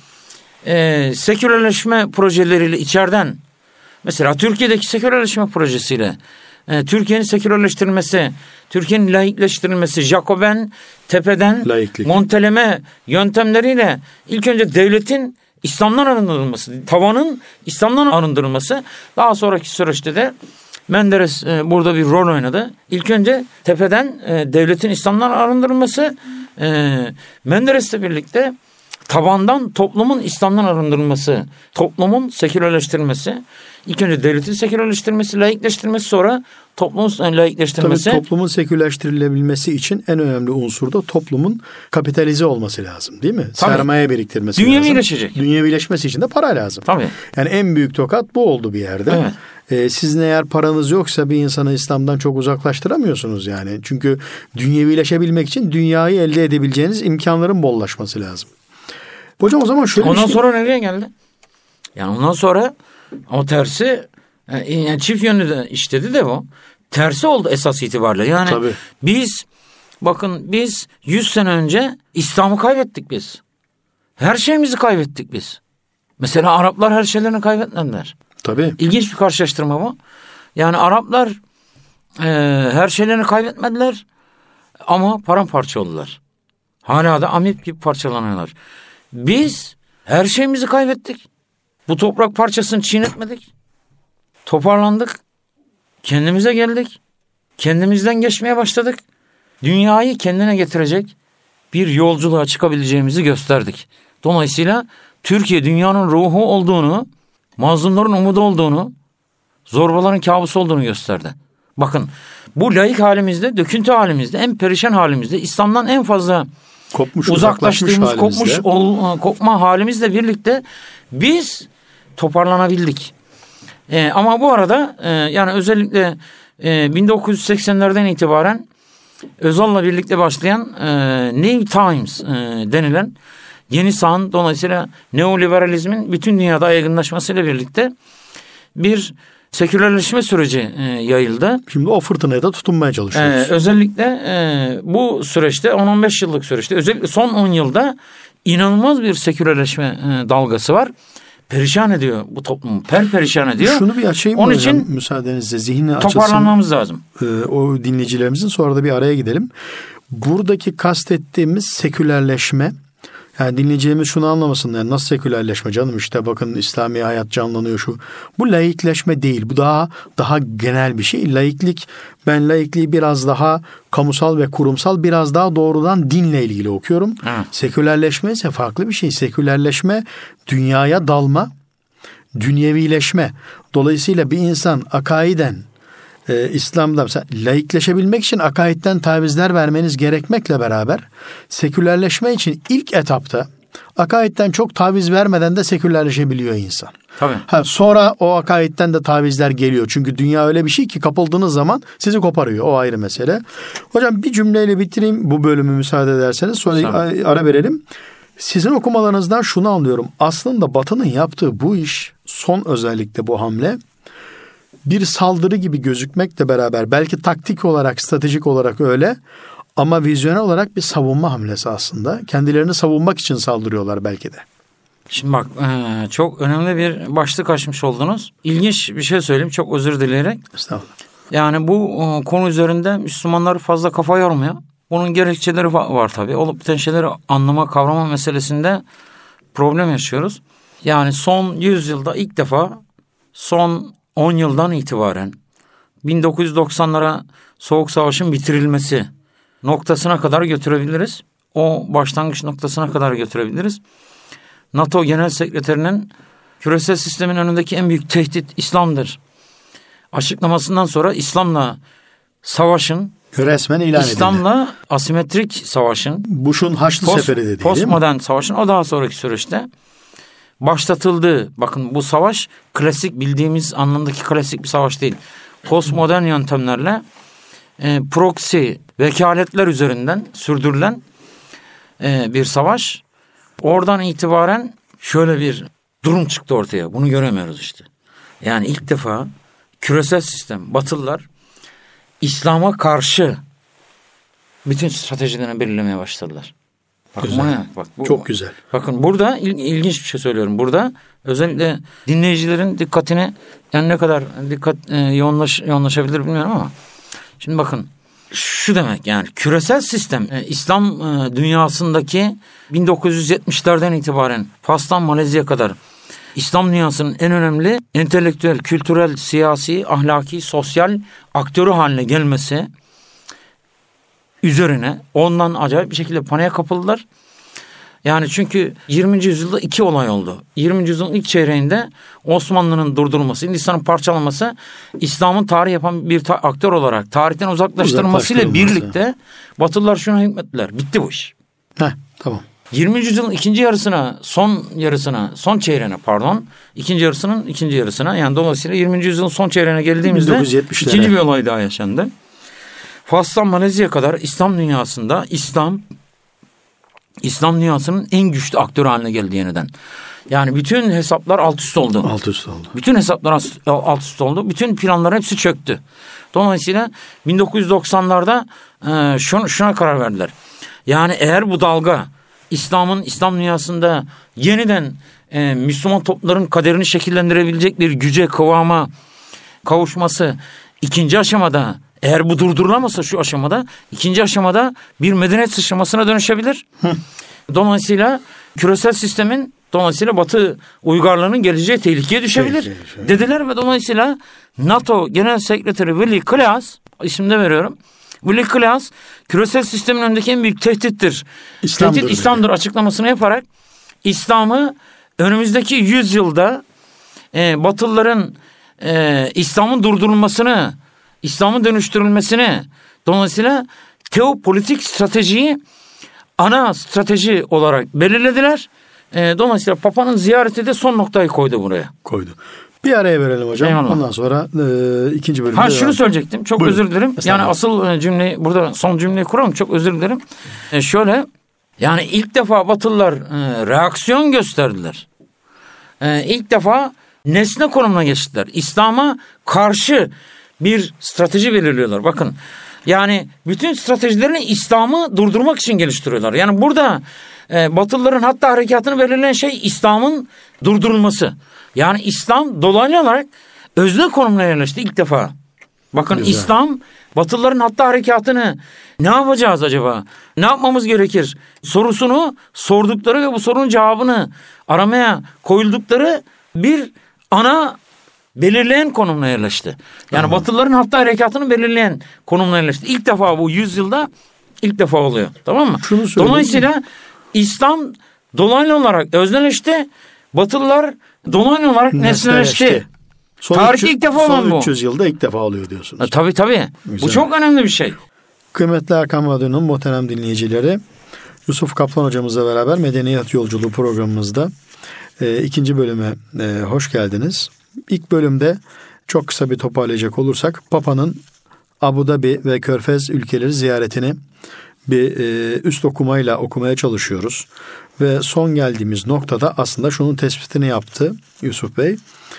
Speaker 2: e, sekülerleşme projeleriyle içeriden, mesela Türkiye'deki sekülerleşme projesiyle e, Türkiye'nin sekülerleştirilmesi, Türkiye'nin laikleştirilmesi, Jacoben tepeden laiklik, monteleme yöntemleriyle ilk önce devletin İslam'dan arındırılması, tavanın İslam'dan arındırılması, daha sonraki süreçte de Menderes e, burada bir rol oynadı. İlk önce tepeden e, devletin İslam'dan arındırılması, e, Menderes'le birlikte tabandan toplumun İslam'dan arındırılması, toplumun sekülerleştirilmesi, ilk önce devletin sekülerleştirilmesi, laikleştirilmesi, sonra toplumun laikleştirilmesi.
Speaker 1: Tabii toplumun sekülerleştirilebilmesi için en önemli unsur da toplumun kapitalize olması lazım, değil mi? Tabii. Sermaye biriktirmesi
Speaker 2: Dünyevileşecek.
Speaker 1: lazım. Dünyevileşmesi için de para lazım.
Speaker 2: Tabii.
Speaker 1: Yani en büyük tokat bu oldu bir yerde.
Speaker 2: Evet.
Speaker 1: Ee, sizin eğer paranız yoksa bir insanı İslam'dan çok uzaklaştıramıyorsunuz yani. Çünkü dünyevileşebilmek için dünyayı elde edebileceğiniz imkanların bollaşması lazım. Hocam o zaman şöyle
Speaker 2: ondan
Speaker 1: bir şey...
Speaker 2: sonra nereye geldi? Yani ondan sonra ama tersi yani çift yönlü de işledi de o. Tersi oldu esas itibariyle. Yani
Speaker 1: Tabii.
Speaker 2: biz bakın biz yüz sene önce İslam'ı kaybettik biz. Her şeyimizi kaybettik biz. Mesela Araplar her şeylerini kaybetmediler.
Speaker 1: Tabii.
Speaker 2: İlginç bir karşılaştırma bu. Yani Araplar e, her şeylerini kaybetmediler ama paramparça oldular. Hala da amip gibi parçalanıyorlar. Biz her şeyimizi kaybettik. Bu toprak parçasını çiğnetmedik. Toparlandık. Kendimize geldik. Kendimizden geçmeye başladık. Dünyayı kendine getirecek bir yolculuğa çıkabileceğimizi gösterdik. Dolayısıyla Türkiye dünyanın ruhu olduğunu, mazlumların umudu olduğunu, zorbaların kabusu olduğunu gösterdi. Bakın bu laik halimizde, döküntü halimizde, en perişan halimizde, İslam'dan en fazla
Speaker 1: kopmuş,
Speaker 2: uzaklaştığımız, kopmuş ol, kopma halimizle birlikte biz toparlanabildik. Ee, ama bu arada e, yani özellikle e, bin dokuz yüz seksenlerden itibaren Özal'la birlikte başlayan e, New Times e, denilen yeni sağın, dolayısıyla neoliberalizmin bütün dünyada yaygınlaşmasıyla birlikte bir sekülerleşme süreci e, yayıldı.
Speaker 1: Şimdi o fırtınaya da tutunmaya çalışıyoruz.
Speaker 2: Ee, özellikle e, bu süreçte on on beş yıllık süreçte özellikle son on yılda inanılmaz bir sekülerleşme e, dalgası var. Perişan ediyor bu toplumu. Per-perişan ediyor.
Speaker 1: Şunu bir açayım
Speaker 2: Onun
Speaker 1: hocam,
Speaker 2: için
Speaker 1: müsaadenizle zihni açılsın.
Speaker 2: Toparlanmamız lazım.
Speaker 1: Ee, o dinleyicilerimizin, sonra da bir araya gidelim. Buradaki kastettiğimiz sekülerleşme, yani dinleyicilerimiz şunu anlamasınlar. Yani nasıl sekülerleşme canım, işte bakın İslami hayat canlanıyor şu. Bu laikleşme değil. Bu daha daha genel bir şey. Laiklik, ben laikliği biraz daha kamusal ve kurumsal, biraz daha doğrudan dinle ilgili okuyorum.
Speaker 2: Ha.
Speaker 1: Sekülerleşme ise farklı bir şey. Sekülerleşme dünyaya dalma, dünyevileşme. Dolayısıyla bir insan akaiden Ee, İslam'da mesela laikleşebilmek için akaidden tavizler vermeniz gerekmekle beraber sekülerleşme için ilk etapta akaidden çok taviz vermeden de sekülerleşebiliyor insan.
Speaker 2: Tabii.
Speaker 1: Ha, sonra o akaidden de tavizler geliyor. Çünkü dünya öyle bir şey ki kapıldığınız zaman sizi koparıyor. O ayrı mesele. Hocam bir cümleyle bitireyim bu bölümü müsaade ederseniz. Sonra tamam, ara verelim. Sizin okumalarınızdan şunu anlıyorum. Aslında Batı'nın yaptığı bu iş, son özellikle bu hamle, bir saldırı gibi gözükmekle beraber belki taktik olarak, stratejik olarak öyle, ama vizyonel olarak bir savunma hamlesi aslında. Kendilerini savunmak için saldırıyorlar belki de.
Speaker 2: Şimdi bak çok önemli bir başlık açmış oldunuz. İlginç bir şey söyleyeyim, çok özür dileyerek.
Speaker 1: Estağfurullah.
Speaker 2: Yani bu konu üzerinde Müslümanlar fazla kafa yormuyor. Bunun gerekçeleri var tabii. Olup biten şeyleri anlama, kavrama meselesinde problem yaşıyoruz. Yani son yüz yılda ilk defa, son on yıldan itibaren bin dokuz yüz doksanlara Soğuk Savaş'ın bitirilmesi noktasına kadar götürebiliriz. O başlangıç noktasına kadar götürebiliriz. NATO Genel Sekreterinin küresel sistemin önündeki en büyük tehdit İslam'dır açıklamasından sonra İslam'la savaşın,
Speaker 1: resmen ilan edildi.
Speaker 2: İslam'la asimetrik savaşın,
Speaker 1: Bush'un Haçlı
Speaker 2: post,
Speaker 1: Seferi dediği,
Speaker 2: postmodern savaşın, o daha sonraki süreçte başlatıldı. Bakın bu savaş klasik, bildiğimiz anlamdaki klasik bir savaş değil. Postmodern yöntemlerle e, proxy, vekaletler üzerinden sürdürülen e, bir savaş. Oradan itibaren şöyle bir durum çıktı ortaya. Bunu göremiyoruz işte. Yani ilk defa küresel sistem, Batılılar İslam'a karşı bütün stratejilerini belirlemeye başladılar. Bak, bu ne? Bak, bu,
Speaker 1: çok güzel.
Speaker 2: Bakın burada il, ilginç bir şey söylüyorum. Burada özellikle dinleyicilerin dikkatini, yani ne kadar dikkat e, yoğunlaş, yoğunlaşabilir bilmiyorum ama şimdi bakın şu demek, yani küresel sistem e, İslam e, dünyasındaki bin dokuz yüz yetmişlerden itibaren Fas'tan Malezya'ya kadar İslam dünyasının en önemli entelektüel, kültürel, siyasi, ahlaki, sosyal aktörü haline gelmesi üzerine ondan acayip bir şekilde paniğe kapıldılar. Yani çünkü yirminci yüzyılda iki olay oldu. yirminci yüzyılın ilk çeyreğinde Osmanlı'nın durdurulması, Hindistan'ın parçalanması, İslam'ın tarih yapan bir ta- aktör olarak tarihten uzaklaştırılmasıyla birlikte Batılılar şuna hükmettiler. Bitti bu iş.
Speaker 1: Heh, tamam.
Speaker 2: yirminci yüzyılın ikinci yarısına, son yarısına, son çeyreğine pardon, ikinci yarısının ikinci yarısına, yani dolayısıyla yirminci yüzyılın son çeyreğine geldiğimizde ikinci bir olay daha yaşandı. Fas'tan Malezya'ya kadar İslam dünyasında İslam İslam dünyasının en güçlü aktörü haline geldi yeniden. Yani bütün hesaplar alt üst oldu.
Speaker 1: Alt üst oldu.
Speaker 2: Bütün hesaplar alt üst oldu. Bütün planlar hepsi çöktü. Dolayısıyla bin dokuz yüz doksanlarda e, şuna, şuna karar verdiler. Yani eğer bu dalga İslam'ın İslam dünyasında yeniden e, Müslüman toplumların kaderini şekillendirebilecek bir güce, kıvama kavuşması ikinci aşamada, eğer bu durdurulamazsa şu aşamada, ikinci aşamada bir medeniyet sıçramasına dönüşebilir. Dolayısıyla küresel sistemin dolayısıyla Batı uygarlığının geleceği tehlikeye düşebilir
Speaker 1: Tehlikeli,
Speaker 2: dediler ve dolayısıyla NATO Genel Sekreteri Willy Klaas, isim de veriyorum. Willy Klaas küresel sistemin önündeki en büyük tehdittir.
Speaker 1: İslam'dır
Speaker 2: Tehdit
Speaker 1: dedi.
Speaker 2: İslam'dır açıklamasını yaparak İslam'ı önümüzdeki yüzyılda e, Batılıların e, İslam'ın durdurulmasını, İslam'ın dönüştürülmesini, dolayısıyla teopolitik stratejiyi ana strateji olarak belirlediler. E, dolayısıyla Papa'nın ziyareti de son noktayı koydu buraya.
Speaker 1: Koydu. Bir araya verelim hocam.
Speaker 2: Eyvallah.
Speaker 1: Ondan sonra e, ikinci bölümde
Speaker 2: Ha şunu söyleyecektim. Çok
Speaker 1: Buyurun.
Speaker 2: özür dilerim. Yani asıl cümleyi burada son cümleyi kuralım. Çok özür dilerim. E, şöyle yani ilk defa Batılılar e, reaksiyon gösterdiler. E, ilk defa nesne konumuna geçtiler. İslam'a karşı bir strateji belirliyorlar. Bakın yani bütün stratejilerini İslam'ı durdurmak için geliştiriyorlar. Yani burada e, Batılıların hatta harekatını belirleyen şey İslam'ın durdurulması. Yani İslam dolaylı olarak özne konumuna yerleşti ilk defa. Bakın
Speaker 1: Güzel.
Speaker 2: İslam Batılıların hatta harekatını ne yapacağız acaba? Ne yapmamız gerekir? Sorusunu sordukları ve bu sorunun cevabını aramaya koyuldukları bir ana belirleyen konumuna yerleşti. Yani
Speaker 1: Tamam.
Speaker 2: Batılıların hatta harekatını belirleyen konumuna yerleşti. İlk defa bu yüzyılda ilk defa oluyor. Tamam mı?
Speaker 1: Şunu söyleyeyim.
Speaker 2: Dolayısıyla İslam dolaylı olarak özneleşti. Batılılar dolaylı olarak nesneleşti.
Speaker 1: Nesneleşti. Son
Speaker 2: Tarihte
Speaker 1: üç-
Speaker 2: ilk defa olan
Speaker 1: son
Speaker 2: bu.
Speaker 1: üç yüz yılda ilk defa oluyor diyorsunuz.
Speaker 2: E, tabii tabii.
Speaker 1: Güzel.
Speaker 2: Bu çok önemli bir şey.
Speaker 1: Kıymetli Erkam Radyo'nun muhterem dinleyicileri, Yusuf Kaplan hocamızla beraber Medeniyet Yolculuğu programımızda e, ikinci bölüme e, hoş geldiniz. İlk bölümde çok kısa bir toparlayacak olursak Papa'nın Abu Dhabi ve Körfez ülkeleri ziyaretini bir e, üst okumayla okumaya çalışıyoruz. Ve son geldiğimiz noktada aslında şunun tespitini yaptı Yusuf Bey.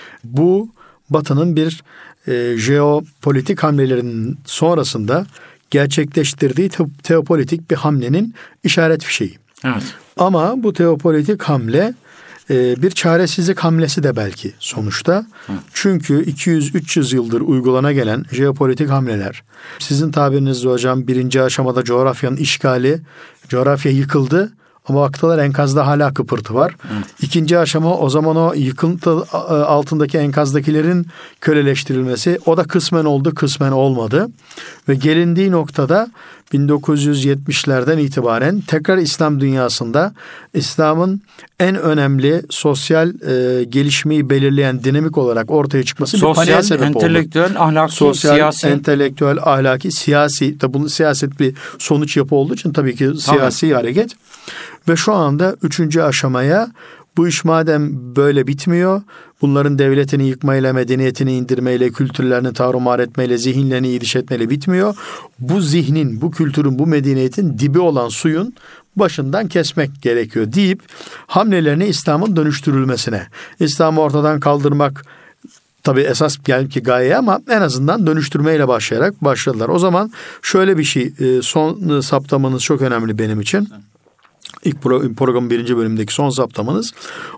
Speaker 1: Bu Batı'nın bir e, jeopolitik hamlelerinin sonrasında gerçekleştirdiği te- teopolitik bir hamlenin işaret fişeği.
Speaker 2: Evet.
Speaker 1: Ama bu teopolitik hamle e, bir çaresizlik hamlesi de belki sonuçta. Hı. Çünkü iki yüz üç yüz yıldır uygulana gelen jeopolitik hamleler, sizin tabirinizle hocam birinci aşamada coğrafyanın işgali, coğrafya yıkıldı. Ama baktılar enkazda hala kıpırtı var. Evet. İkinci aşama o zaman o yıkıntı altındaki enkazdakilerin köleleştirilmesi. O da kısmen oldu, kısmen olmadı. Ve gelindiği noktada bin dokuz yüz yetmişlerden itibaren tekrar İslam dünyasında İslam'ın en önemli sosyal e, gelişmeyi belirleyen dinamik olarak ortaya çıkması sosyal, bir paniğe sebep oldu.
Speaker 2: Sosyal, entelektüel, ahlaki,
Speaker 1: sosyal,
Speaker 2: siyasi.
Speaker 1: entelektüel, ahlaki, siyasi. Tabi bunun siyaset bir sonuç yapı olduğu için tabii ki siyasi tabii. hareket. Ve şu anda üçüncü aşamaya bu iş madem böyle bitmiyor, bunların devletini yıkmayla, medeniyetini indirmeyle, kültürlerini tarumar etmeyle, zihinlerini iyidiş etmeyle bitmiyor. Bu zihnin, bu kültürün, bu medeniyetin dibi olan suyun başından kesmek gerekiyor deyip hamlelerini İslam'ın dönüştürülmesine, İslam'ı ortadan kaldırmak tabii esas belki gaye ama en azından dönüştürmeyle başlayarak başladılar. O zaman şöyle bir şey, son saptamanız çok önemli benim için. İlk programın birinci bölümündeki son saptamanız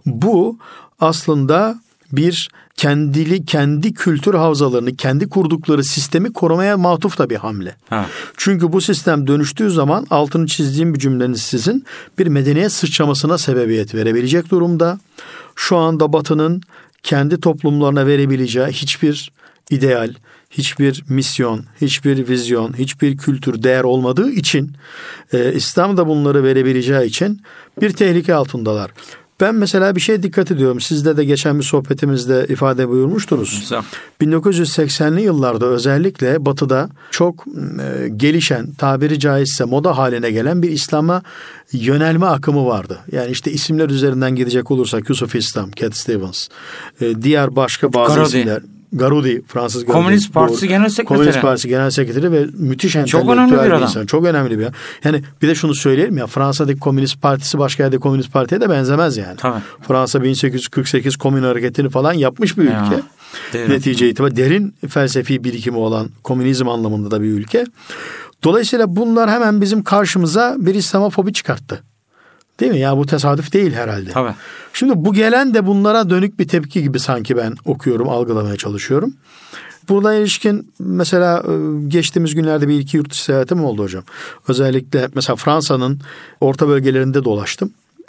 Speaker 1: bu aslında bir kendili kendi kültür havzalarını, kendi kurdukları sistemi korumaya matuf da bir hamle. Ha. Çünkü bu sistem dönüştüğü zaman altını çizdiğim bir cümleniz sizin bir medeniyet sıçramasına sebebiyet verebilecek durumda. Şu anda Batı'nın kendi toplumlarına verebileceği hiçbir ideal, hiçbir misyon, hiçbir vizyon, hiçbir kültür değer olmadığı için e, İslam da bunları verebileceği için bir tehlike altındalar. Ben mesela bir şeye dikkat ediyorum. Sizde de geçen bir sohbetimizde ifade buyurmuştunuz. Güzel. bin dokuz yüz seksenli yıllarda özellikle Batı'da çok e, gelişen, tabiri caizse moda haline gelen bir İslam'a yönelme akımı vardı. Yani işte isimler üzerinden gidecek olursak Yusuf İslam, Cat Stevens, e, diğer başka bazı
Speaker 2: Garodi.
Speaker 1: isimler. Garudi, Fransız Garudi.
Speaker 2: Komünist Partisi Genel Sekreteri.
Speaker 1: Komünist Partisi Genel Sekreteri ve müthiş entelektüel bir, bir insan. Çok önemli bir. Yani bir de şunu söyleyelim ya, Fransa'daki Komünist Partisi başka yerde Komünist Parti'ye de benzemez yani.
Speaker 2: Tabii.
Speaker 1: Fransa bin sekiz yüz kırk sekiz komün hareketini falan yapmış bir ya, ülke. Derin. Netice itibariyle derin felsefi birikimi olan komünizm anlamında da bir ülke. Dolayısıyla bunlar hemen bizim karşımıza bir İslamofobi çıkarttı. Değil mi? Ya bu tesadüf değil herhalde.
Speaker 2: Tabii.
Speaker 1: Şimdi bu gelen de bunlara dönük bir tepki gibi sanki ben okuyorum, algılamaya çalışıyorum. Burada ilişkin mesela geçtiğimiz günlerde bir iki yurt dışı seyahatim oldu hocam. Özellikle mesela Fransa'nın orta bölgelerinde dolaştım.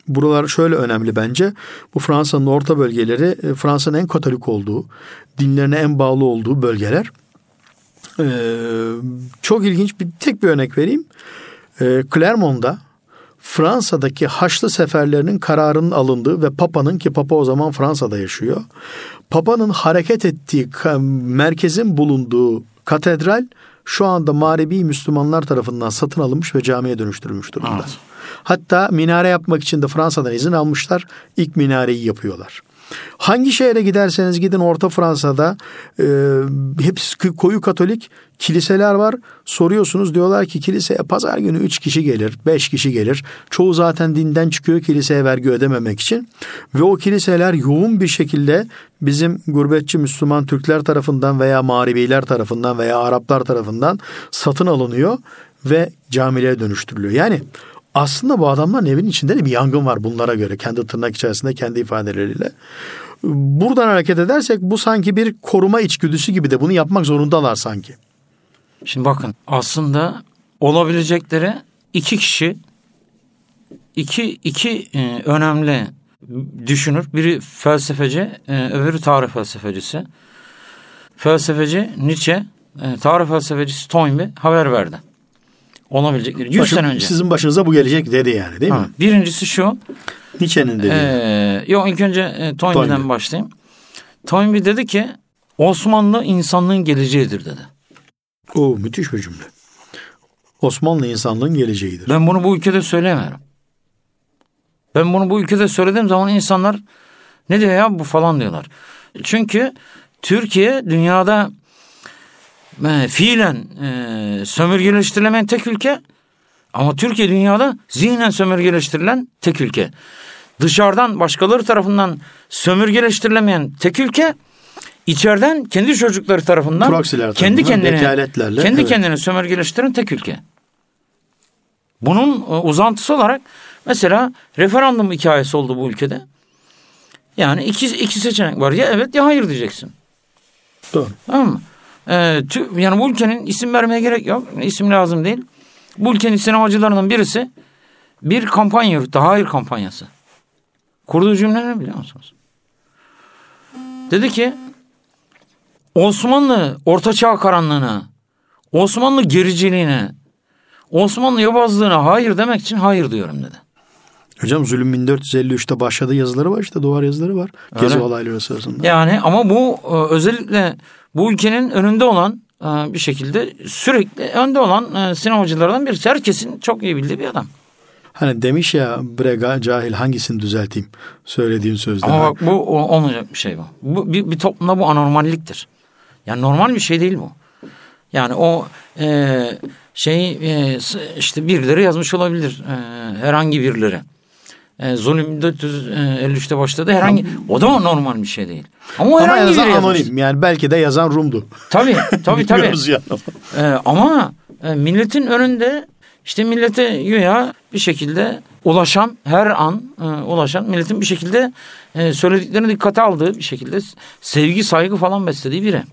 Speaker 1: buralar şöyle önemli bence. Bu Fransa'nın orta bölgeleri Fransa'nın en Katolik olduğu, dinlerine en bağlı olduğu bölgeler. Ee, çok ilginç bir tek bir örnek vereyim. Ee, Clermont'da Fransa'daki Haçlı seferlerinin kararının alındığı ve Papa'nın, ki Papa o zaman Fransa'da yaşıyor, Papa'nın hareket ettiği merkezin bulunduğu katedral şu anda Mağribi Müslümanlar tarafından satın alınmış ve camiye dönüştürülmüş durumda. Evet. Hatta minare yapmak için de Fransa'dan izin almışlar. İlk minareyi yapıyorlar. Hangi şehre giderseniz gidin Orta Fransa'da e, hepsi koyu Katolik kiliseler var. Soruyorsunuz, diyorlar ki kiliseye pazar günü üç kişi gelir, beş kişi gelir. Çoğu zaten dinden çıkıyor kiliseye vergi ödememek için. Ve o kiliseler yoğun bir şekilde bizim gurbetçi Müslüman Türkler tarafından veya Mağribiler tarafından veya Araplar tarafından satın alınıyor ve camilere dönüştürülüyor. Yani aslında bu adamların evinin içinde de bir yangın var bunlara göre. Kendi tırnak içerisinde, kendi ifadeleriyle. Buradan hareket edersek bu sanki bir koruma içgüdüsü gibi de bunu yapmak zorundalar sanki.
Speaker 2: Şimdi bakın, aslında olabilecekleri iki kişi, iki, iki e, önemli düşünür. Biri felsefeci, e, öbürü tarih felsefecisi. Felsefeci Nietzsche, e, tarih felsefecisi Toynbee haber verdi. Olabilecekleri yüz
Speaker 1: Başım,
Speaker 2: sene önce.
Speaker 1: Sizin başınıza bu gelecek dedi yani, değil
Speaker 2: ha,
Speaker 1: mi?
Speaker 2: Birincisi şu.
Speaker 1: Nietzsche'nin dediği.
Speaker 2: E, yok ilk önce e, Toynbee'den Toynbee. başlayayım. Toynbee dedi ki Osmanlı insanlığın geleceğidir dedi.
Speaker 1: Oo, müthiş bir cümle. Osmanlı insanlığın geleceğidir.
Speaker 2: Ben bunu bu ülkede söyleyemiyorum. Ben bunu bu ülkede söylediğim zaman insanlar ne diyor ya bu falan diyorlar. Çünkü Türkiye dünyada e, fiilen e, sömürgeleştirilemeyen tek ülke, ama Türkiye dünyada zihnen sömürgeleştirilen tek ülke. Dışarıdan başkaları tarafından sömürgeleştirilemeyen tek ülke, İçeriden kendi çocukları tarafından
Speaker 1: Proxiler
Speaker 2: kendi kendine kendi
Speaker 1: evet.
Speaker 2: kendine sömürgeleştiren tek ülke. Bunun uzantısı olarak mesela referandum hikayesi oldu bu ülkede. Yani iki, iki seçenek var. Ya evet ya hayır diyeceksin.
Speaker 1: Doğru.
Speaker 2: Tamam mı? Ee, tü, yani bu ülkenin, isim vermeye gerek yok. İsim lazım değil. Bu ülkenin sinemacılarından birisi bir kampanya yürüttü. Hayır kampanyası. Kurduğu cümle ne biliyor musunuz? Dedi ki Osmanlı ortaçağ karanlığına, Osmanlı gericiliğine, Osmanlı yobazlığına hayır demek için hayır diyorum dedi.
Speaker 1: Hocam zulüm bin dört yüz elli üçte başladığı yazıları var, işte duvar yazıları var.
Speaker 2: Öyle.
Speaker 1: Gezi olayları sırasında.
Speaker 2: Yani ama bu özellikle bu ülkenin önünde olan bir şekilde sürekli önde olan sinemacılardan birisi. Herkesin çok iyi bildiği bir adam.
Speaker 1: Hani demiş ya Brega cahil hangisini düzelteyim söylediğin sözde.
Speaker 2: Ama bak bu olmayacak bir şey bu. Bu bir, bir toplumda bu anormalliktir. Yani normal bir şey değil bu. Yani o e, şey e, işte birileri yazmış olabilir. E, herhangi birileri. E, zulüm dört yüz elli üçte başladı. Herhangi o da normal bir şey değil. Ama o
Speaker 1: ama
Speaker 2: herhangi biri yazmış.
Speaker 1: Anonim. Yani belki de yazan Rum'du.
Speaker 2: Tabii tabii tabii.
Speaker 1: Yani.
Speaker 2: E, ama e, milletin önünde işte millete güya bir şekilde ulaşan, her an e, ulaşan, milletin bir şekilde e, söylediklerini dikkate aldığı bir şekilde sevgi, saygı falan beslediği biri.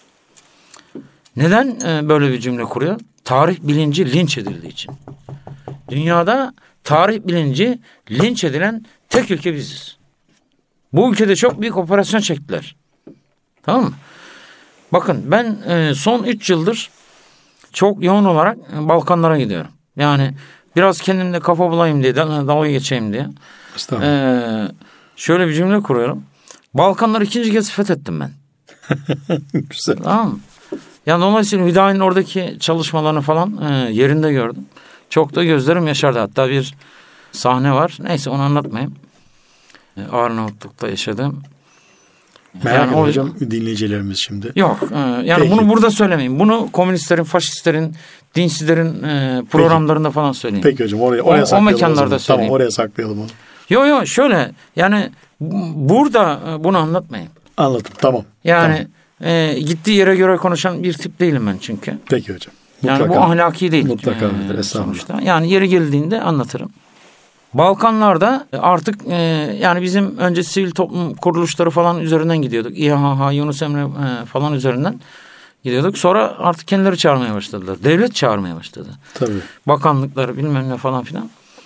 Speaker 2: Neden e, böyle bir cümle kuruyor? Tarih bilinci linç edildiği için. Dünyada tarih bilinci linç edilen tek ülke biziz. Bu ülkede çok büyük operasyon çektiler. Tamam mı? Bakın ben e, son üç yıldır çok yoğun olarak e, Balkanlara gidiyorum. Yani biraz kendimle kafa bulayım diye, dalga geçeyim diye. Ee, şöyle bir cümle kuruyorum. Balkanları ikinci kez fethettim ben.
Speaker 1: Güzel.
Speaker 2: Tamam mı? Yani dolayısıyla Hüdayi'nin oradaki çalışmalarını falan e, yerinde gördüm. Çok da gözlerim yaşardı. Hatta bir sahne var. Neyse onu anlatmayayım. E, Arnavutluk'ta yaşadım.
Speaker 1: Merak
Speaker 2: yani o,
Speaker 1: hocam dinleyicilerimiz şimdi.
Speaker 2: Yok. E, yani Peki. Bunu burada söylemeyeyim. Bunu komünistlerin, faşistlerin, dinsizlerin e, programlarında Peki. falan söyleyeyim.
Speaker 1: Peki hocam oraya, oraya
Speaker 2: o,
Speaker 1: saklayalım.
Speaker 2: O mekanlarda söyleyeyim.
Speaker 1: Tamam oraya saklayalım onu.
Speaker 2: Yok yok şöyle yani burada bunu anlatmayayım.
Speaker 1: Anladım tamam.
Speaker 2: Yani
Speaker 1: tamam.
Speaker 2: E, gittiği yere göre konuşan bir tip değilim ben çünkü.
Speaker 1: Peki hocam. Mutlaka.
Speaker 2: Yani bu ahlaki değil.
Speaker 1: Mutlaka
Speaker 2: e, sonuçta. Yani yeri geldiğinde anlatırım. Balkanlarda artık e, yani bizim önce sivil toplum kuruluşları falan üzerinden gidiyorduk. İHH, Yunus Emre e, falan üzerinden gidiyorduk. Sonra artık kendileri çağırmaya başladılar. Devlet çağırmaya başladı.
Speaker 1: Tabii.
Speaker 2: Bakanlıkları bilmem ne falan filan.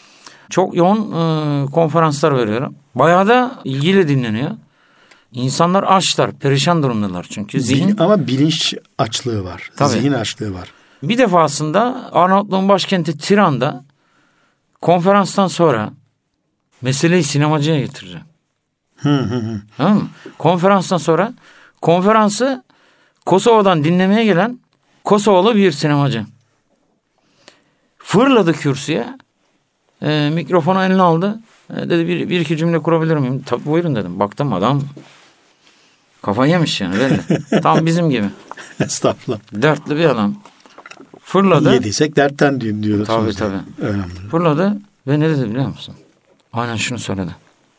Speaker 2: Çok yoğun e, konferanslar veriyorum. Bayağı da ilgiyle dinleniyor. İnsanlar açlar, perişan durumdalar çünkü. Zihin...
Speaker 1: Ama bilinç açlığı var. Tabii. Zihin açlığı var.
Speaker 2: Bir defasında Arnavutluğun başkenti Tiran'da konferanstan sonra meseleyi sinemacıya getireceğim.
Speaker 1: Hı hı hı.
Speaker 2: Tamam mı? Konferanstan sonra konferansı Kosova'dan dinlemeye gelen Kosovalı bir sinemacı. Fırladı kürsüye. E, mikrofonu eline aldı. E, dedi bir, bir iki cümle kurabilir miyim? Tabii buyurun dedim. Baktım adam kafayı yemiş yani. Belli. Tam bizim gibi.
Speaker 1: Estağfurullah.
Speaker 2: Dertli bir adam. Fırladı.
Speaker 1: Yediysek dertten diyorsunuz.
Speaker 2: Tabii tabii.
Speaker 1: Önemli.
Speaker 2: Fırladı ve ne dedi biliyor musun? Aynen şunu söyledi.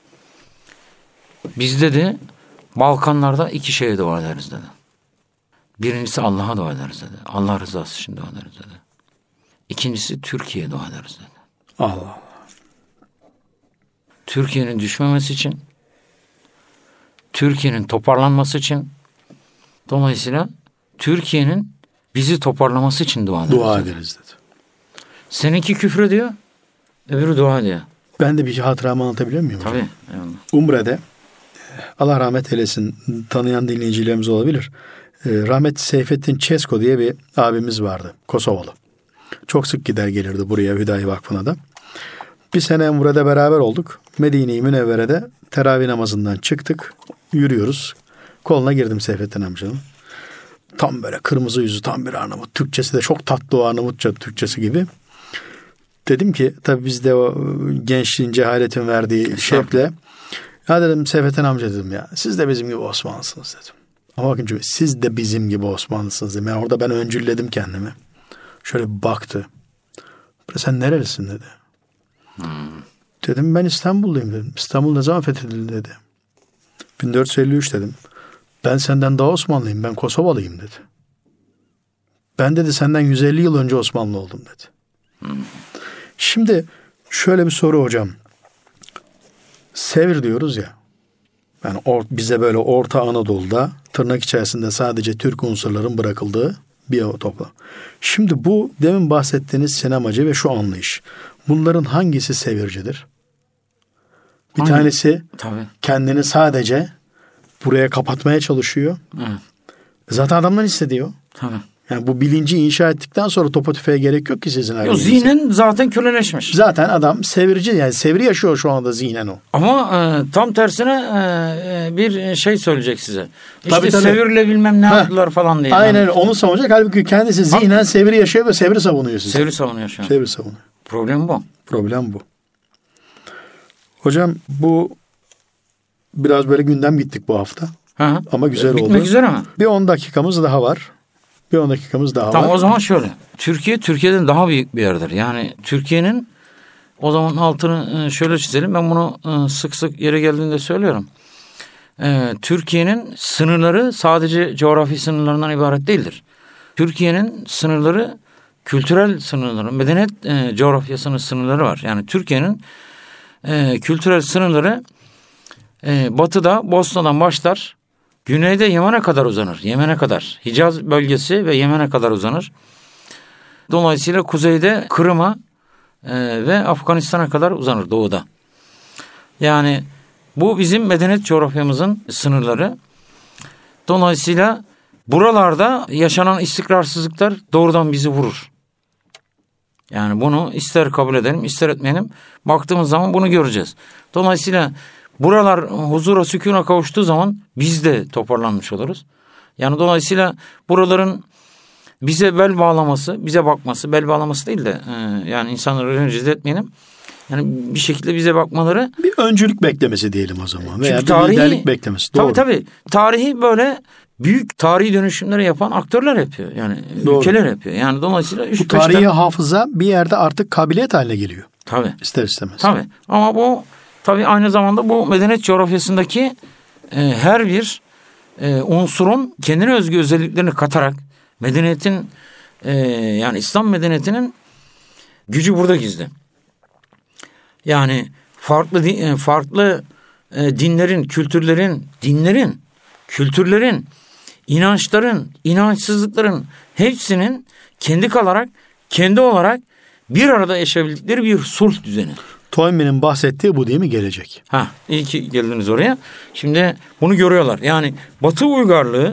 Speaker 2: Biz dedi Balkanlarda iki şeye dua ederiz dedi. Birincisi Allah'a dua ederiz dedi. Allah rızası için dua ederiz dedi. İkincisi Türkiye'ye dua ederiz dedi.
Speaker 1: Allah Allah.
Speaker 2: Türkiye'nin düşmemesi için, Türkiye'nin toparlanması için, dolayısıyla Türkiye'nin bizi toparlaması için dua ederiz.
Speaker 1: Dua
Speaker 2: dedi.
Speaker 1: ederiz dedi.
Speaker 2: Seninki küfür ediyor, öbürü dua ediyor.
Speaker 1: Ben de bir hatıramı anlatabilir miyim?
Speaker 2: Tabii.
Speaker 1: Hocam? Umre'de, Allah rahmet eylesin, tanıyan dinleyicilerimiz olabilir. Rahmetli Seyfettin Çesko diye bir abimiz vardı, Kosovalı. Çok sık gider gelirdi buraya, Hüdayi Vakfı'na da. Bir sene Umre'de beraber olduk. Medine-i Münevvere'de teravih namazından çıktık. Yürüyoruz. Koluna girdim Seyfettin amcanın. Tam böyle kırmızı yüzü, tam bir Arnavut. Türkçesi de çok tatlı, o Arnavutça Türkçesi gibi. Dedim ki tabii bizde o gençliğin, cehaletin verdiği şevkle. Ya dedim Seyfettin amca dedim ya. Siz de bizim gibi Osmanlısınız dedim. Ama bakın çünkü siz de bizim gibi Osmanlısınız dedim. Yani orada ben öncülledim kendimi. Şöyle bir baktı. Sen nerelisin dedi. Hmm. Dedim ben İstanbulluyum dedim. İstanbul ne zaman fethedildi dedi. bin dört yüz elli üç dedim. Ben senden daha Osmanlıyım. Ben Kosovalıyım dedi. Ben dedi senden yüz elli yıl önce Osmanlı oldum dedi. Hmm. Şimdi şöyle bir soru hocam. Sevr diyoruz ya. Yani or, bize böyle Orta Anadolu'da tırnak içerisinde sadece Türk unsurların bırakıldığı bir toplam. Şimdi bu demin bahsettiğiniz sinemacı ve şu anlayış. Bunların hangisi sevircidir? Bir Hangi? tanesi Tabii. kendini sadece buraya kapatmaya çalışıyor. Evet. Zaten adamdan hissediyor. Tabii. Yani bu bilinci inşa ettikten sonra topa tüfeğe gerek yok ki sizin.
Speaker 2: Yok, zihnen zaten köleleşmiş.
Speaker 1: Zaten adam sevirci, yani sevri yaşıyor şu anda zihnen o.
Speaker 2: Ama e, tam tersine e, bir şey söyleyecek size. İşte
Speaker 1: tabii, tabii.
Speaker 2: sevirle bilmem ne ha. yaptılar falan diye.
Speaker 1: Aynen yani. Onu savunacak. Halbuki kendisi zihnen ha. sevri yaşıyor ve sevri savunuyor size.
Speaker 2: Sevri savunuyor şu an.
Speaker 1: Sevri savunuyor.
Speaker 2: Problem bu.
Speaker 1: Problem bu. Hocam bu biraz böyle gündem gittik bu hafta.
Speaker 2: Hı.
Speaker 1: Ama güzel
Speaker 2: Bitmek
Speaker 1: oldu.
Speaker 2: Bitmek üzere mi?
Speaker 1: Bir on dakikamız daha var. Bir on dakikamız daha
Speaker 2: tamam,
Speaker 1: var.
Speaker 2: O zaman şöyle. Türkiye Türkiye'den daha büyük bir yerdir. Yani Türkiye'nin o zaman altını şöyle çizelim. Ben bunu sık sık yere geldiğinde söylüyorum. Türkiye'nin sınırları sadece coğrafi sınırlarından ibaret değildir. Türkiye'nin sınırları kültürel sınırları, medeniyet coğrafyasının sınırları var. Yani Türkiye'nin kültürel sınırları batıda Bosna'dan başlar. Güneyde Yemen'e kadar uzanır. Yemen'e kadar. Hicaz bölgesi ve Yemen'e kadar uzanır. Dolayısıyla kuzeyde Kırım'a e, ve Afganistan'a kadar uzanır doğuda. Yani bu bizim medeniyet coğrafyamızın sınırları. Dolayısıyla buralarda yaşanan istikrarsızlıklar doğrudan bizi vurur. Yani bunu ister kabul edelim ister etmeyelim. Baktığımız zaman bunu göreceğiz. Dolayısıyla buralar huzura, sükûna kavuştuğu zaman biz de toparlanmış oluruz. Yani dolayısıyla buraların bize bel bağlaması, bize bakması, bel bağlaması değil de e, yani insanları rencide etmeyelim. Yani bir şekilde bize bakmaları.
Speaker 1: Bir öncülük beklemesi diyelim o zaman. Veya bir
Speaker 2: tarihi,
Speaker 1: liderlik beklemesi. Doğru.
Speaker 2: Tabii tabii. Tarihi böyle büyük tarihi dönüşümleri yapan aktörler yapıyor. Yani
Speaker 1: doğru.
Speaker 2: Ülkeler yapıyor. Yani dolayısıyla.
Speaker 1: Bu tarihi tane... hafıza bir yerde artık kabiliyet haline geliyor.
Speaker 2: Tabii.
Speaker 1: İster istemez.
Speaker 2: Tabii. Ama bu tabii aynı zamanda bu medeniyet coğrafyasındaki e, her bir e, unsurun kendine özgü özelliklerini katarak medeniyetin e, yani İslam medeniyetinin gücü burada gizli. Yani farklı farklı e, dinlerin, kültürlerin, dinlerin, kültürlerin, inançların, inançsızlıkların hepsinin kendi kalarak, kendi olarak bir arada yaşayabildikleri bir sulh düzeni.
Speaker 1: Toynbee'nin bahsettiği bu değil mi, gelecek?
Speaker 2: Ha, iyi ki geldiniz oraya. Şimdi bunu görüyorlar. Yani Batı uygarlığı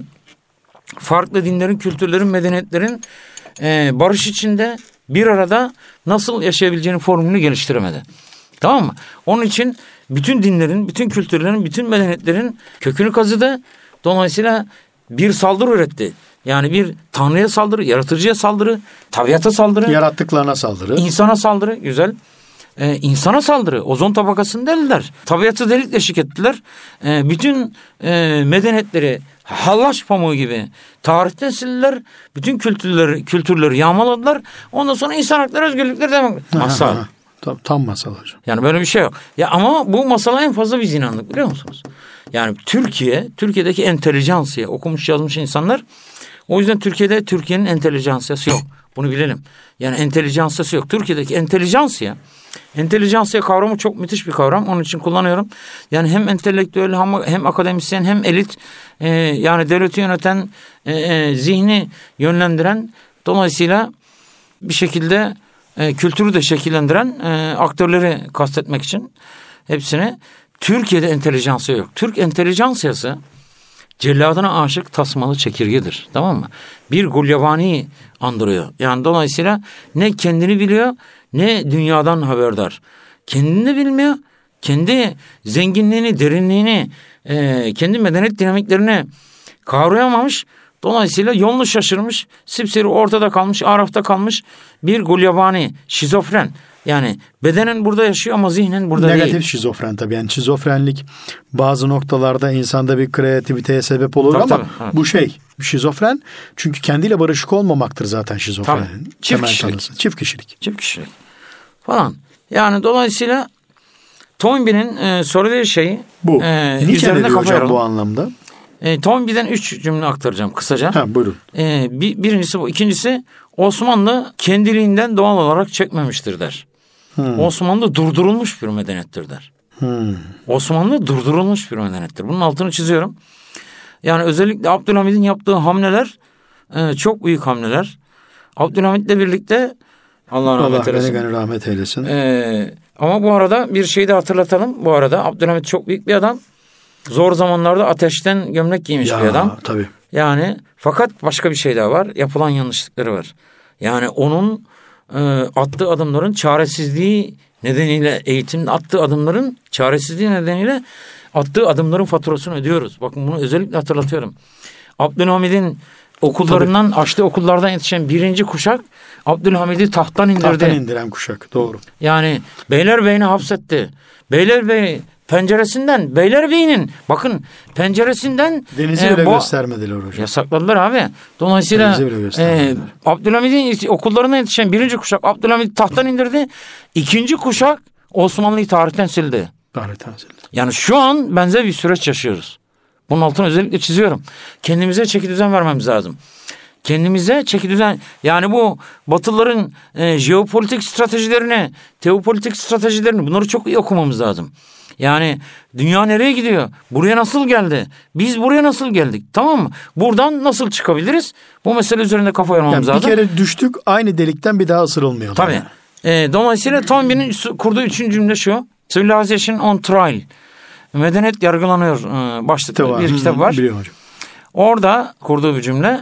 Speaker 2: farklı dinlerin, kültürlerin, medeniyetlerin e, barış içinde bir arada nasıl yaşayabileceğinin formülünü geliştiremedi. Tamam mı? Onun için bütün dinlerin, bütün kültürlerin, bütün medeniyetlerin kökünü kazıdı. Dolayısıyla bir saldırı üretti. Yani bir tanrıya saldırı, yaratıcıya saldırı, tabiata saldırı.
Speaker 1: Yarattıklarına saldırı.
Speaker 2: İnsana saldırı, güzel. Ee, insana saldırı, ozon tabakasını deldiler. Tabiatı delik deşik ettiler. Ee, bütün e, medeniyetleri hallaç pamuğu gibi tarihten sildiler. Bütün kültürleri, kültürleri yağmaladılar. Ondan sonra insan hakları, özgürlükleri demek. Masal.
Speaker 1: Tam, tam masal hocam.
Speaker 2: Yani böyle bir şey yok. Ya ama bu masala en fazla biz inandık, biliyor musunuz? Yani Türkiye, Türkiye'deki entelijansiye, okumuş yazmış insanlar. O yüzden Türkiye'de Türkiye'nin entelijansiyası yok. Bunu bilelim. Yani entelijansiyası yok. Türkiye'deki entelijansiya, entelijansiya kavramı çok müthiş bir kavram. Onun için kullanıyorum. Yani hem entelektüel hem, hem akademisyen hem elit, e, yani devleti yöneten, e, e, zihni yönlendiren, dolayısıyla bir şekilde e, kültürü de şekillendiren e, aktörleri kastetmek için hepsini. Türkiye'de entelijansiya yok. Türk entelijansiyası celladına aşık tasmalı çekirgedir. Tamam mı? Bir gulyabani andırıyor. Yani dolayısıyla ne kendini biliyor ne dünyadan haberdar. Kendini de bilmiyor. Kendi zenginliğini, derinliğini, e, kendi medeniyet dinamiklerini kavrayamamış. Dolayısıyla yolunu şaşırmış. Sipsiri ortada kalmış, arafta kalmış bir gulyabani, şizofren. Yani bedenen burada yaşıyor ama zihnen burada
Speaker 1: Negatif
Speaker 2: değil.
Speaker 1: Negatif şizofren tabii. Yani şizofrenlik bazı noktalarda insanda bir kreativiteye sebep olur, tabii, ama tabii, evet. Bu şey şizofren, çünkü kendiyle barışık olmamaktır zaten şizofrenin.
Speaker 2: Çift kişilik.
Speaker 1: Tanısı. Çift kişilik.
Speaker 2: Çift kişilik falan. Yani dolayısıyla Toynbee'nin e, söylediği şeyi
Speaker 1: bu.
Speaker 2: E,
Speaker 1: Niçin ne diyor hocam bu anlamda?
Speaker 2: E, Toynbee'den üç cümle aktaracağım kısaca.
Speaker 1: Ha, buyurun.
Speaker 2: E, bir, birincisi bu. İkincisi, Osmanlı kendiliğinden doğal olarak çekmemiştir der. Hmm. Osmanlı durdurulmuş bir medeniyettir der. Hmm. Osmanlı durdurulmuş bir medeniyettir. Bunun altını çiziyorum. Yani özellikle Abdülhamid'in yaptığı hamleler e, çok büyük hamleler. Abdülhamid'le birlikte Allah rahmet eylesin.
Speaker 1: Allah rahmet eylesin.
Speaker 2: E, ama bu arada bir şey de hatırlatalım. Bu arada Abdülhamid çok büyük bir adam. Zor zamanlarda ateşten gömlek giymiş ya, bir adam.
Speaker 1: Tabii.
Speaker 2: Yani fakat başka bir şey daha var. Yapılan yanlışlıkları var. Yani onun e, attığı adımların çaresizliği nedeniyle, eğitimin attığı adımların çaresizliği nedeniyle attığı adımların faturasını ödüyoruz. Bakın bunu özellikle hatırlatıyorum. Abdülhamid'in okullarından, tabii, açtığı okullardan yetişen birinci kuşak Abdülhamid'i tahttan indirdi.
Speaker 1: Tahttan indiren kuşak, doğru.
Speaker 2: Yani Beylerbeyi'ni hapsetti. Beylerbeyi penceresinden, Beylerbeyi'nin bakın penceresinden
Speaker 1: denizi
Speaker 2: e,
Speaker 1: bile
Speaker 2: bu,
Speaker 1: göstermediler hocam.
Speaker 2: Yasakladılar abi. Dolayısıyla e, Abdülhamid'in okullarına yetişen birinci kuşak Abdülhamid tahttan indirdi. İkinci kuşak Osmanlı'yı tarihten sildi.
Speaker 1: Tarihten sildi.
Speaker 2: Yani şu an benzer bir süreç yaşıyoruz. Bunun altını özellikle çiziyorum. Kendimize çeki düzen vermemiz lazım. Kendimize çeki düzen, yani bu Batılıların e, jeopolitik stratejilerini, teopolitik stratejilerini, bunları çok iyi okumamız lazım. Yani dünya nereye gidiyor? Buraya nasıl geldi? Biz buraya nasıl geldik? Tamam mı? Buradan nasıl çıkabiliriz? Bu mesele üzerinde kafa yormamız
Speaker 1: yani
Speaker 2: lazım.
Speaker 1: Bir kere düştük, aynı delikten bir daha ısırılmıyor.
Speaker 2: Tabii. Yani. E, dolayısıyla Toynbee'nin kurduğu üçüncü cümle şu. Civilization on Trial. Medeniyet yargılanıyor e, başlıklı bir kitap var.
Speaker 1: Biliyorum hocam.
Speaker 2: Orada kurduğu bir cümle.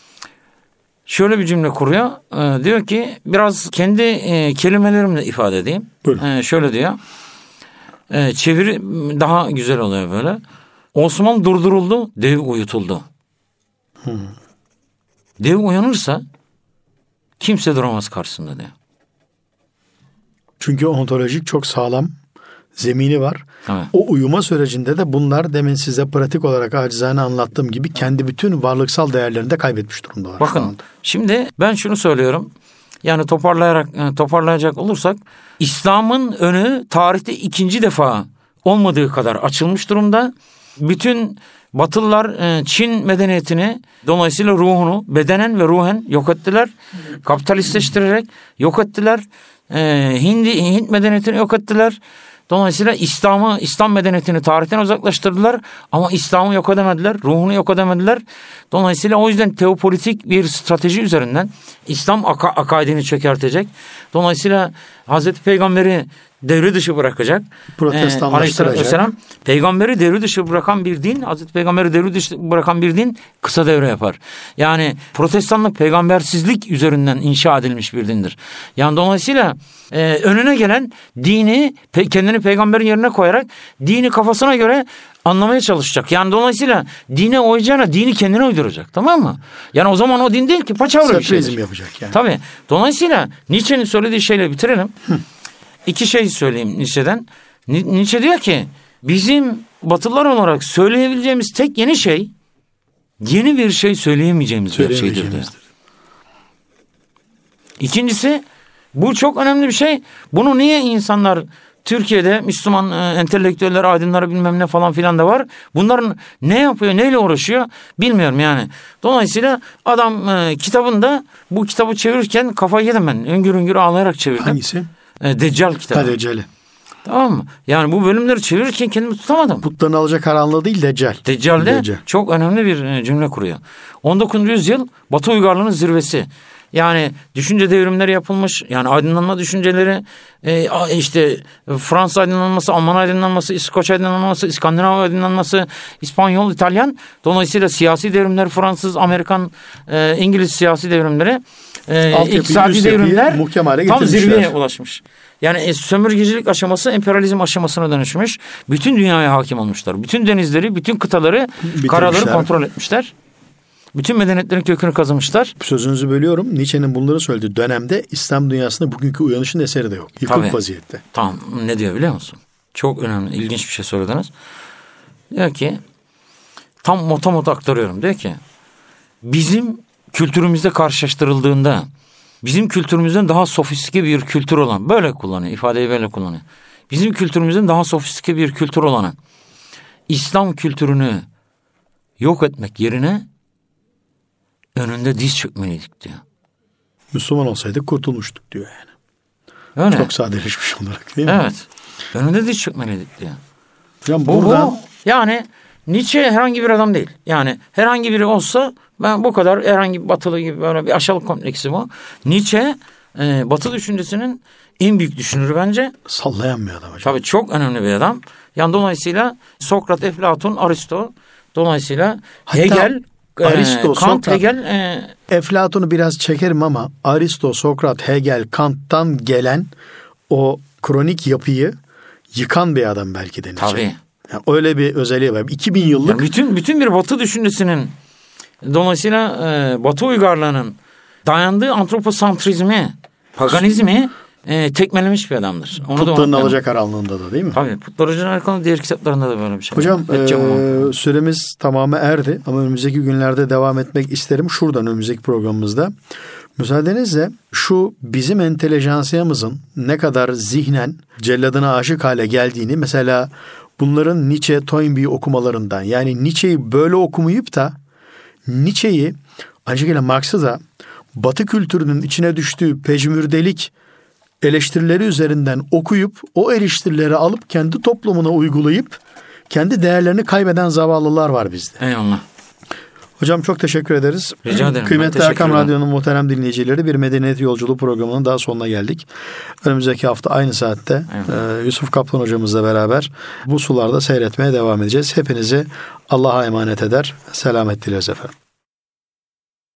Speaker 2: Şöyle bir cümle kuruyor. E, diyor ki, biraz kendi e, kelimelerimle ifade edeyim. E, şöyle diyor. E, çeviri daha güzel oluyor böyle. Osmanlı durduruldu, dev uyutuldu. Hmm. Dev uyanırsa kimse duramaz karşısında diyor.
Speaker 1: Çünkü ontolojik çok sağlam zemini var.
Speaker 2: Evet.
Speaker 1: O uyuma sürecinde de bunlar, demin size pratik olarak acizane anlattığım gibi, kendi bütün varlıksal değerlerini de kaybetmiş durumdalar.
Speaker 2: Bakın şimdi ben şunu söylüyorum. Yani toparlayarak toparlayacak olursak, İslam'ın önü tarihte ikinci defa olmadığı kadar açılmış durumda. Bütün Batılılar Çin medeniyetini, dolayısıyla ruhunu bedenen ve ruhen yok ettiler. Kapitalistleştirerek yok ettiler. Hindi, Hint medeniyetini yok ettiler. Dolayısıyla İslam'ı, İslam medeniyetini tarihten uzaklaştırdılar ama İslam'ı yok edemediler, ruhunu yok edemediler. Dolayısıyla o yüzden teopolitik bir strateji üzerinden İslam ak- akaidini çökertecek. Dolayısıyla Hazreti Peygamber'i devre dışı bırakacak.
Speaker 1: Protestanlaştıracak.
Speaker 2: Ee, Peygamberi devre dışı bırakan bir din, Hazreti Peygamberi devre dışı bırakan bir din kısa devre yapar. Yani protestanlık peygambersizlik üzerinden inşa edilmiş bir dindir. Yani dolayısıyla e, önüne gelen dini pe, kendini peygamberin yerine koyarak dini kafasına göre anlamaya çalışacak. Yani dolayısıyla dine uyacağına dini kendine uyduracak, tamam mı? Yani o zaman o din değil ki, paçavra bir şey.
Speaker 1: Seprizm yapacak yani.
Speaker 2: Tabii. Dolayısıyla Nietzsche'nin söylediği şeyle bitirelim. Hı. İki şey söyleyeyim Nietzsche'den. Nietzsche diyor ki bizim Batılılar olarak söyleyebileceğimiz tek yeni şey, yeni bir şey söyleyemeyeceğimiz bir şeydir diyor. İkincisi, bu çok önemli bir şey. Bunu niye insanlar Türkiye'de Müslüman e, entelektüeller, aydınları bilmem ne falan filan da var. Bunların ne yapıyor, neyle uğraşıyor bilmiyorum yani. Dolayısıyla adam e, kitabında bu kitabı çevirirken kafayı yedim ben. Üngür üngür ağlayarak çevirdim.
Speaker 1: Hangisi?
Speaker 2: E, Deccal kitabı.
Speaker 1: Ha, Deccal'i.
Speaker 2: Tamam mı? Yani bu bölümleri çevirirken kendimi tutamadım.
Speaker 1: Putların alacak karanlığı değil, Deccal.
Speaker 2: Deccal'de
Speaker 1: Deccal.
Speaker 2: çok önemli bir cümle kuruyor. on dokuzuncu yüzyıl Batı uygarlığının zirvesi. Yani düşünce devrimleri yapılmış. Yani aydınlanma düşünceleri, e, işte Fransız aydınlanması, Alman aydınlanması, İskoç aydınlanması, İskandinav aydınlanması, İspanyol, İtalyan. Dolayısıyla siyasi devrimler, Fransız, Amerikan, e, İngiliz siyasi devrimleri, e, iktisadi devrimler tam zirveye ulaşmış. Yani e, sömürgecilik aşaması emperyalizm aşamasına dönüşmüş. Bütün dünyaya hakim olmuşlar. Bütün denizleri, bütün kıtaları, bitirmişler, karaları kontrol etmişler. Bütün medeniyetlerin kökünü kazımışlar.
Speaker 1: Sözünüzü bölüyorum. Nietzsche'nin bunları söylediği dönemde İslam dünyasında bugünkü uyanışın eseri de yok. Yıkık Tabii. vaziyette.
Speaker 2: Tamam. Ne diyor biliyor musun? Çok önemli, ilginç bir şey söylediniz. Diyor ki, tam motomot aktarıyorum. Diyor ki, bizim kültürümüzde karşılaştırıldığında bizim kültürümüzden daha sofistike bir kültür olan, böyle kullanıyor, ifadeyi böyle kullanıyor. Bizim kültürümüzden daha sofistike bir kültür olanın İslam kültürünü yok etmek yerine önünde diz çökmeliydik diyor.
Speaker 1: Müslüman olsaydık kurtulmuştuk diyor yani.
Speaker 2: Öyle.
Speaker 1: Çok sadeleşmiş olarak değil mi?
Speaker 2: Evet. Önünde diz çökmeliydik diyor.
Speaker 1: Hocam bu, buradan...
Speaker 2: bu yani Nietzsche herhangi bir adam değil. Yani herhangi biri olsa ben bu kadar herhangi bir batılı gibi böyle bir aşağılık kompleksi bu. Nietzsche e, batı düşüncesinin en büyük düşünürü bence.
Speaker 1: Sallayan bir adam hocam.
Speaker 2: Tabii çok önemli bir adam. Yani dolayısıyla Sokrat, Eflatun, Aristo, dolayısıyla Hatta Hegel, Aristo, e, Kant, Sokrat, Hegel. E,
Speaker 1: Eflatun'u biraz çekerim ama Aristo, Sokrat, Hegel, Kant'tan gelen o kronik yapıyı yıkan bir adam belki de Nietzsche.
Speaker 2: Tabii.
Speaker 1: Yani öyle bir özelliği var. iki bin yıllık.
Speaker 2: Yani bütün bütün bir batı düşüncesinin, dolayısıyla e, batı uygarlığının dayandığı antroposantrizmi, paganizmi e, tekmelemiş bir adamdır. Onu
Speaker 1: Putların alacak karanlığında da değil mi?
Speaker 2: Tabii. Putlar Alacak diğer kitaplarında da böyle bir şey.
Speaker 1: Hocam e, süremiz tamamı erdi ama önümüzdeki günlerde devam etmek isterim. Şuradan önümüzdeki programımızda. Müsaadenizle şu bizim entelejansiyamızın ne kadar zihnen celladına aşık hale geldiğini, mesela bunların Nietzsche, Toynbee okumalarından, yani Nietzsche'yi böyle okumayıp da Nietzsche'yi aynı şekilde Marx'ı da Batı kültürünün içine düştüğü pejmürdelik eleştirileri üzerinden okuyup o eleştirileri alıp kendi toplumuna uygulayıp kendi değerlerini kaybeden zavallılar var bizde.
Speaker 2: Eyvallah.
Speaker 1: Hocam çok teşekkür ederiz.
Speaker 2: Rica ederim.
Speaker 1: Kıymetli Erkam Radyo'nun muhterem dinleyicileri, bir medeniyet yolculuğu programının daha sonuna geldik. Önümüzdeki hafta aynı saatte e, Yusuf Kaplan hocamızla beraber bu sularda seyretmeye devam edeceğiz. Hepinizi Allah'a emanet eder. Selamet dileriz efendim.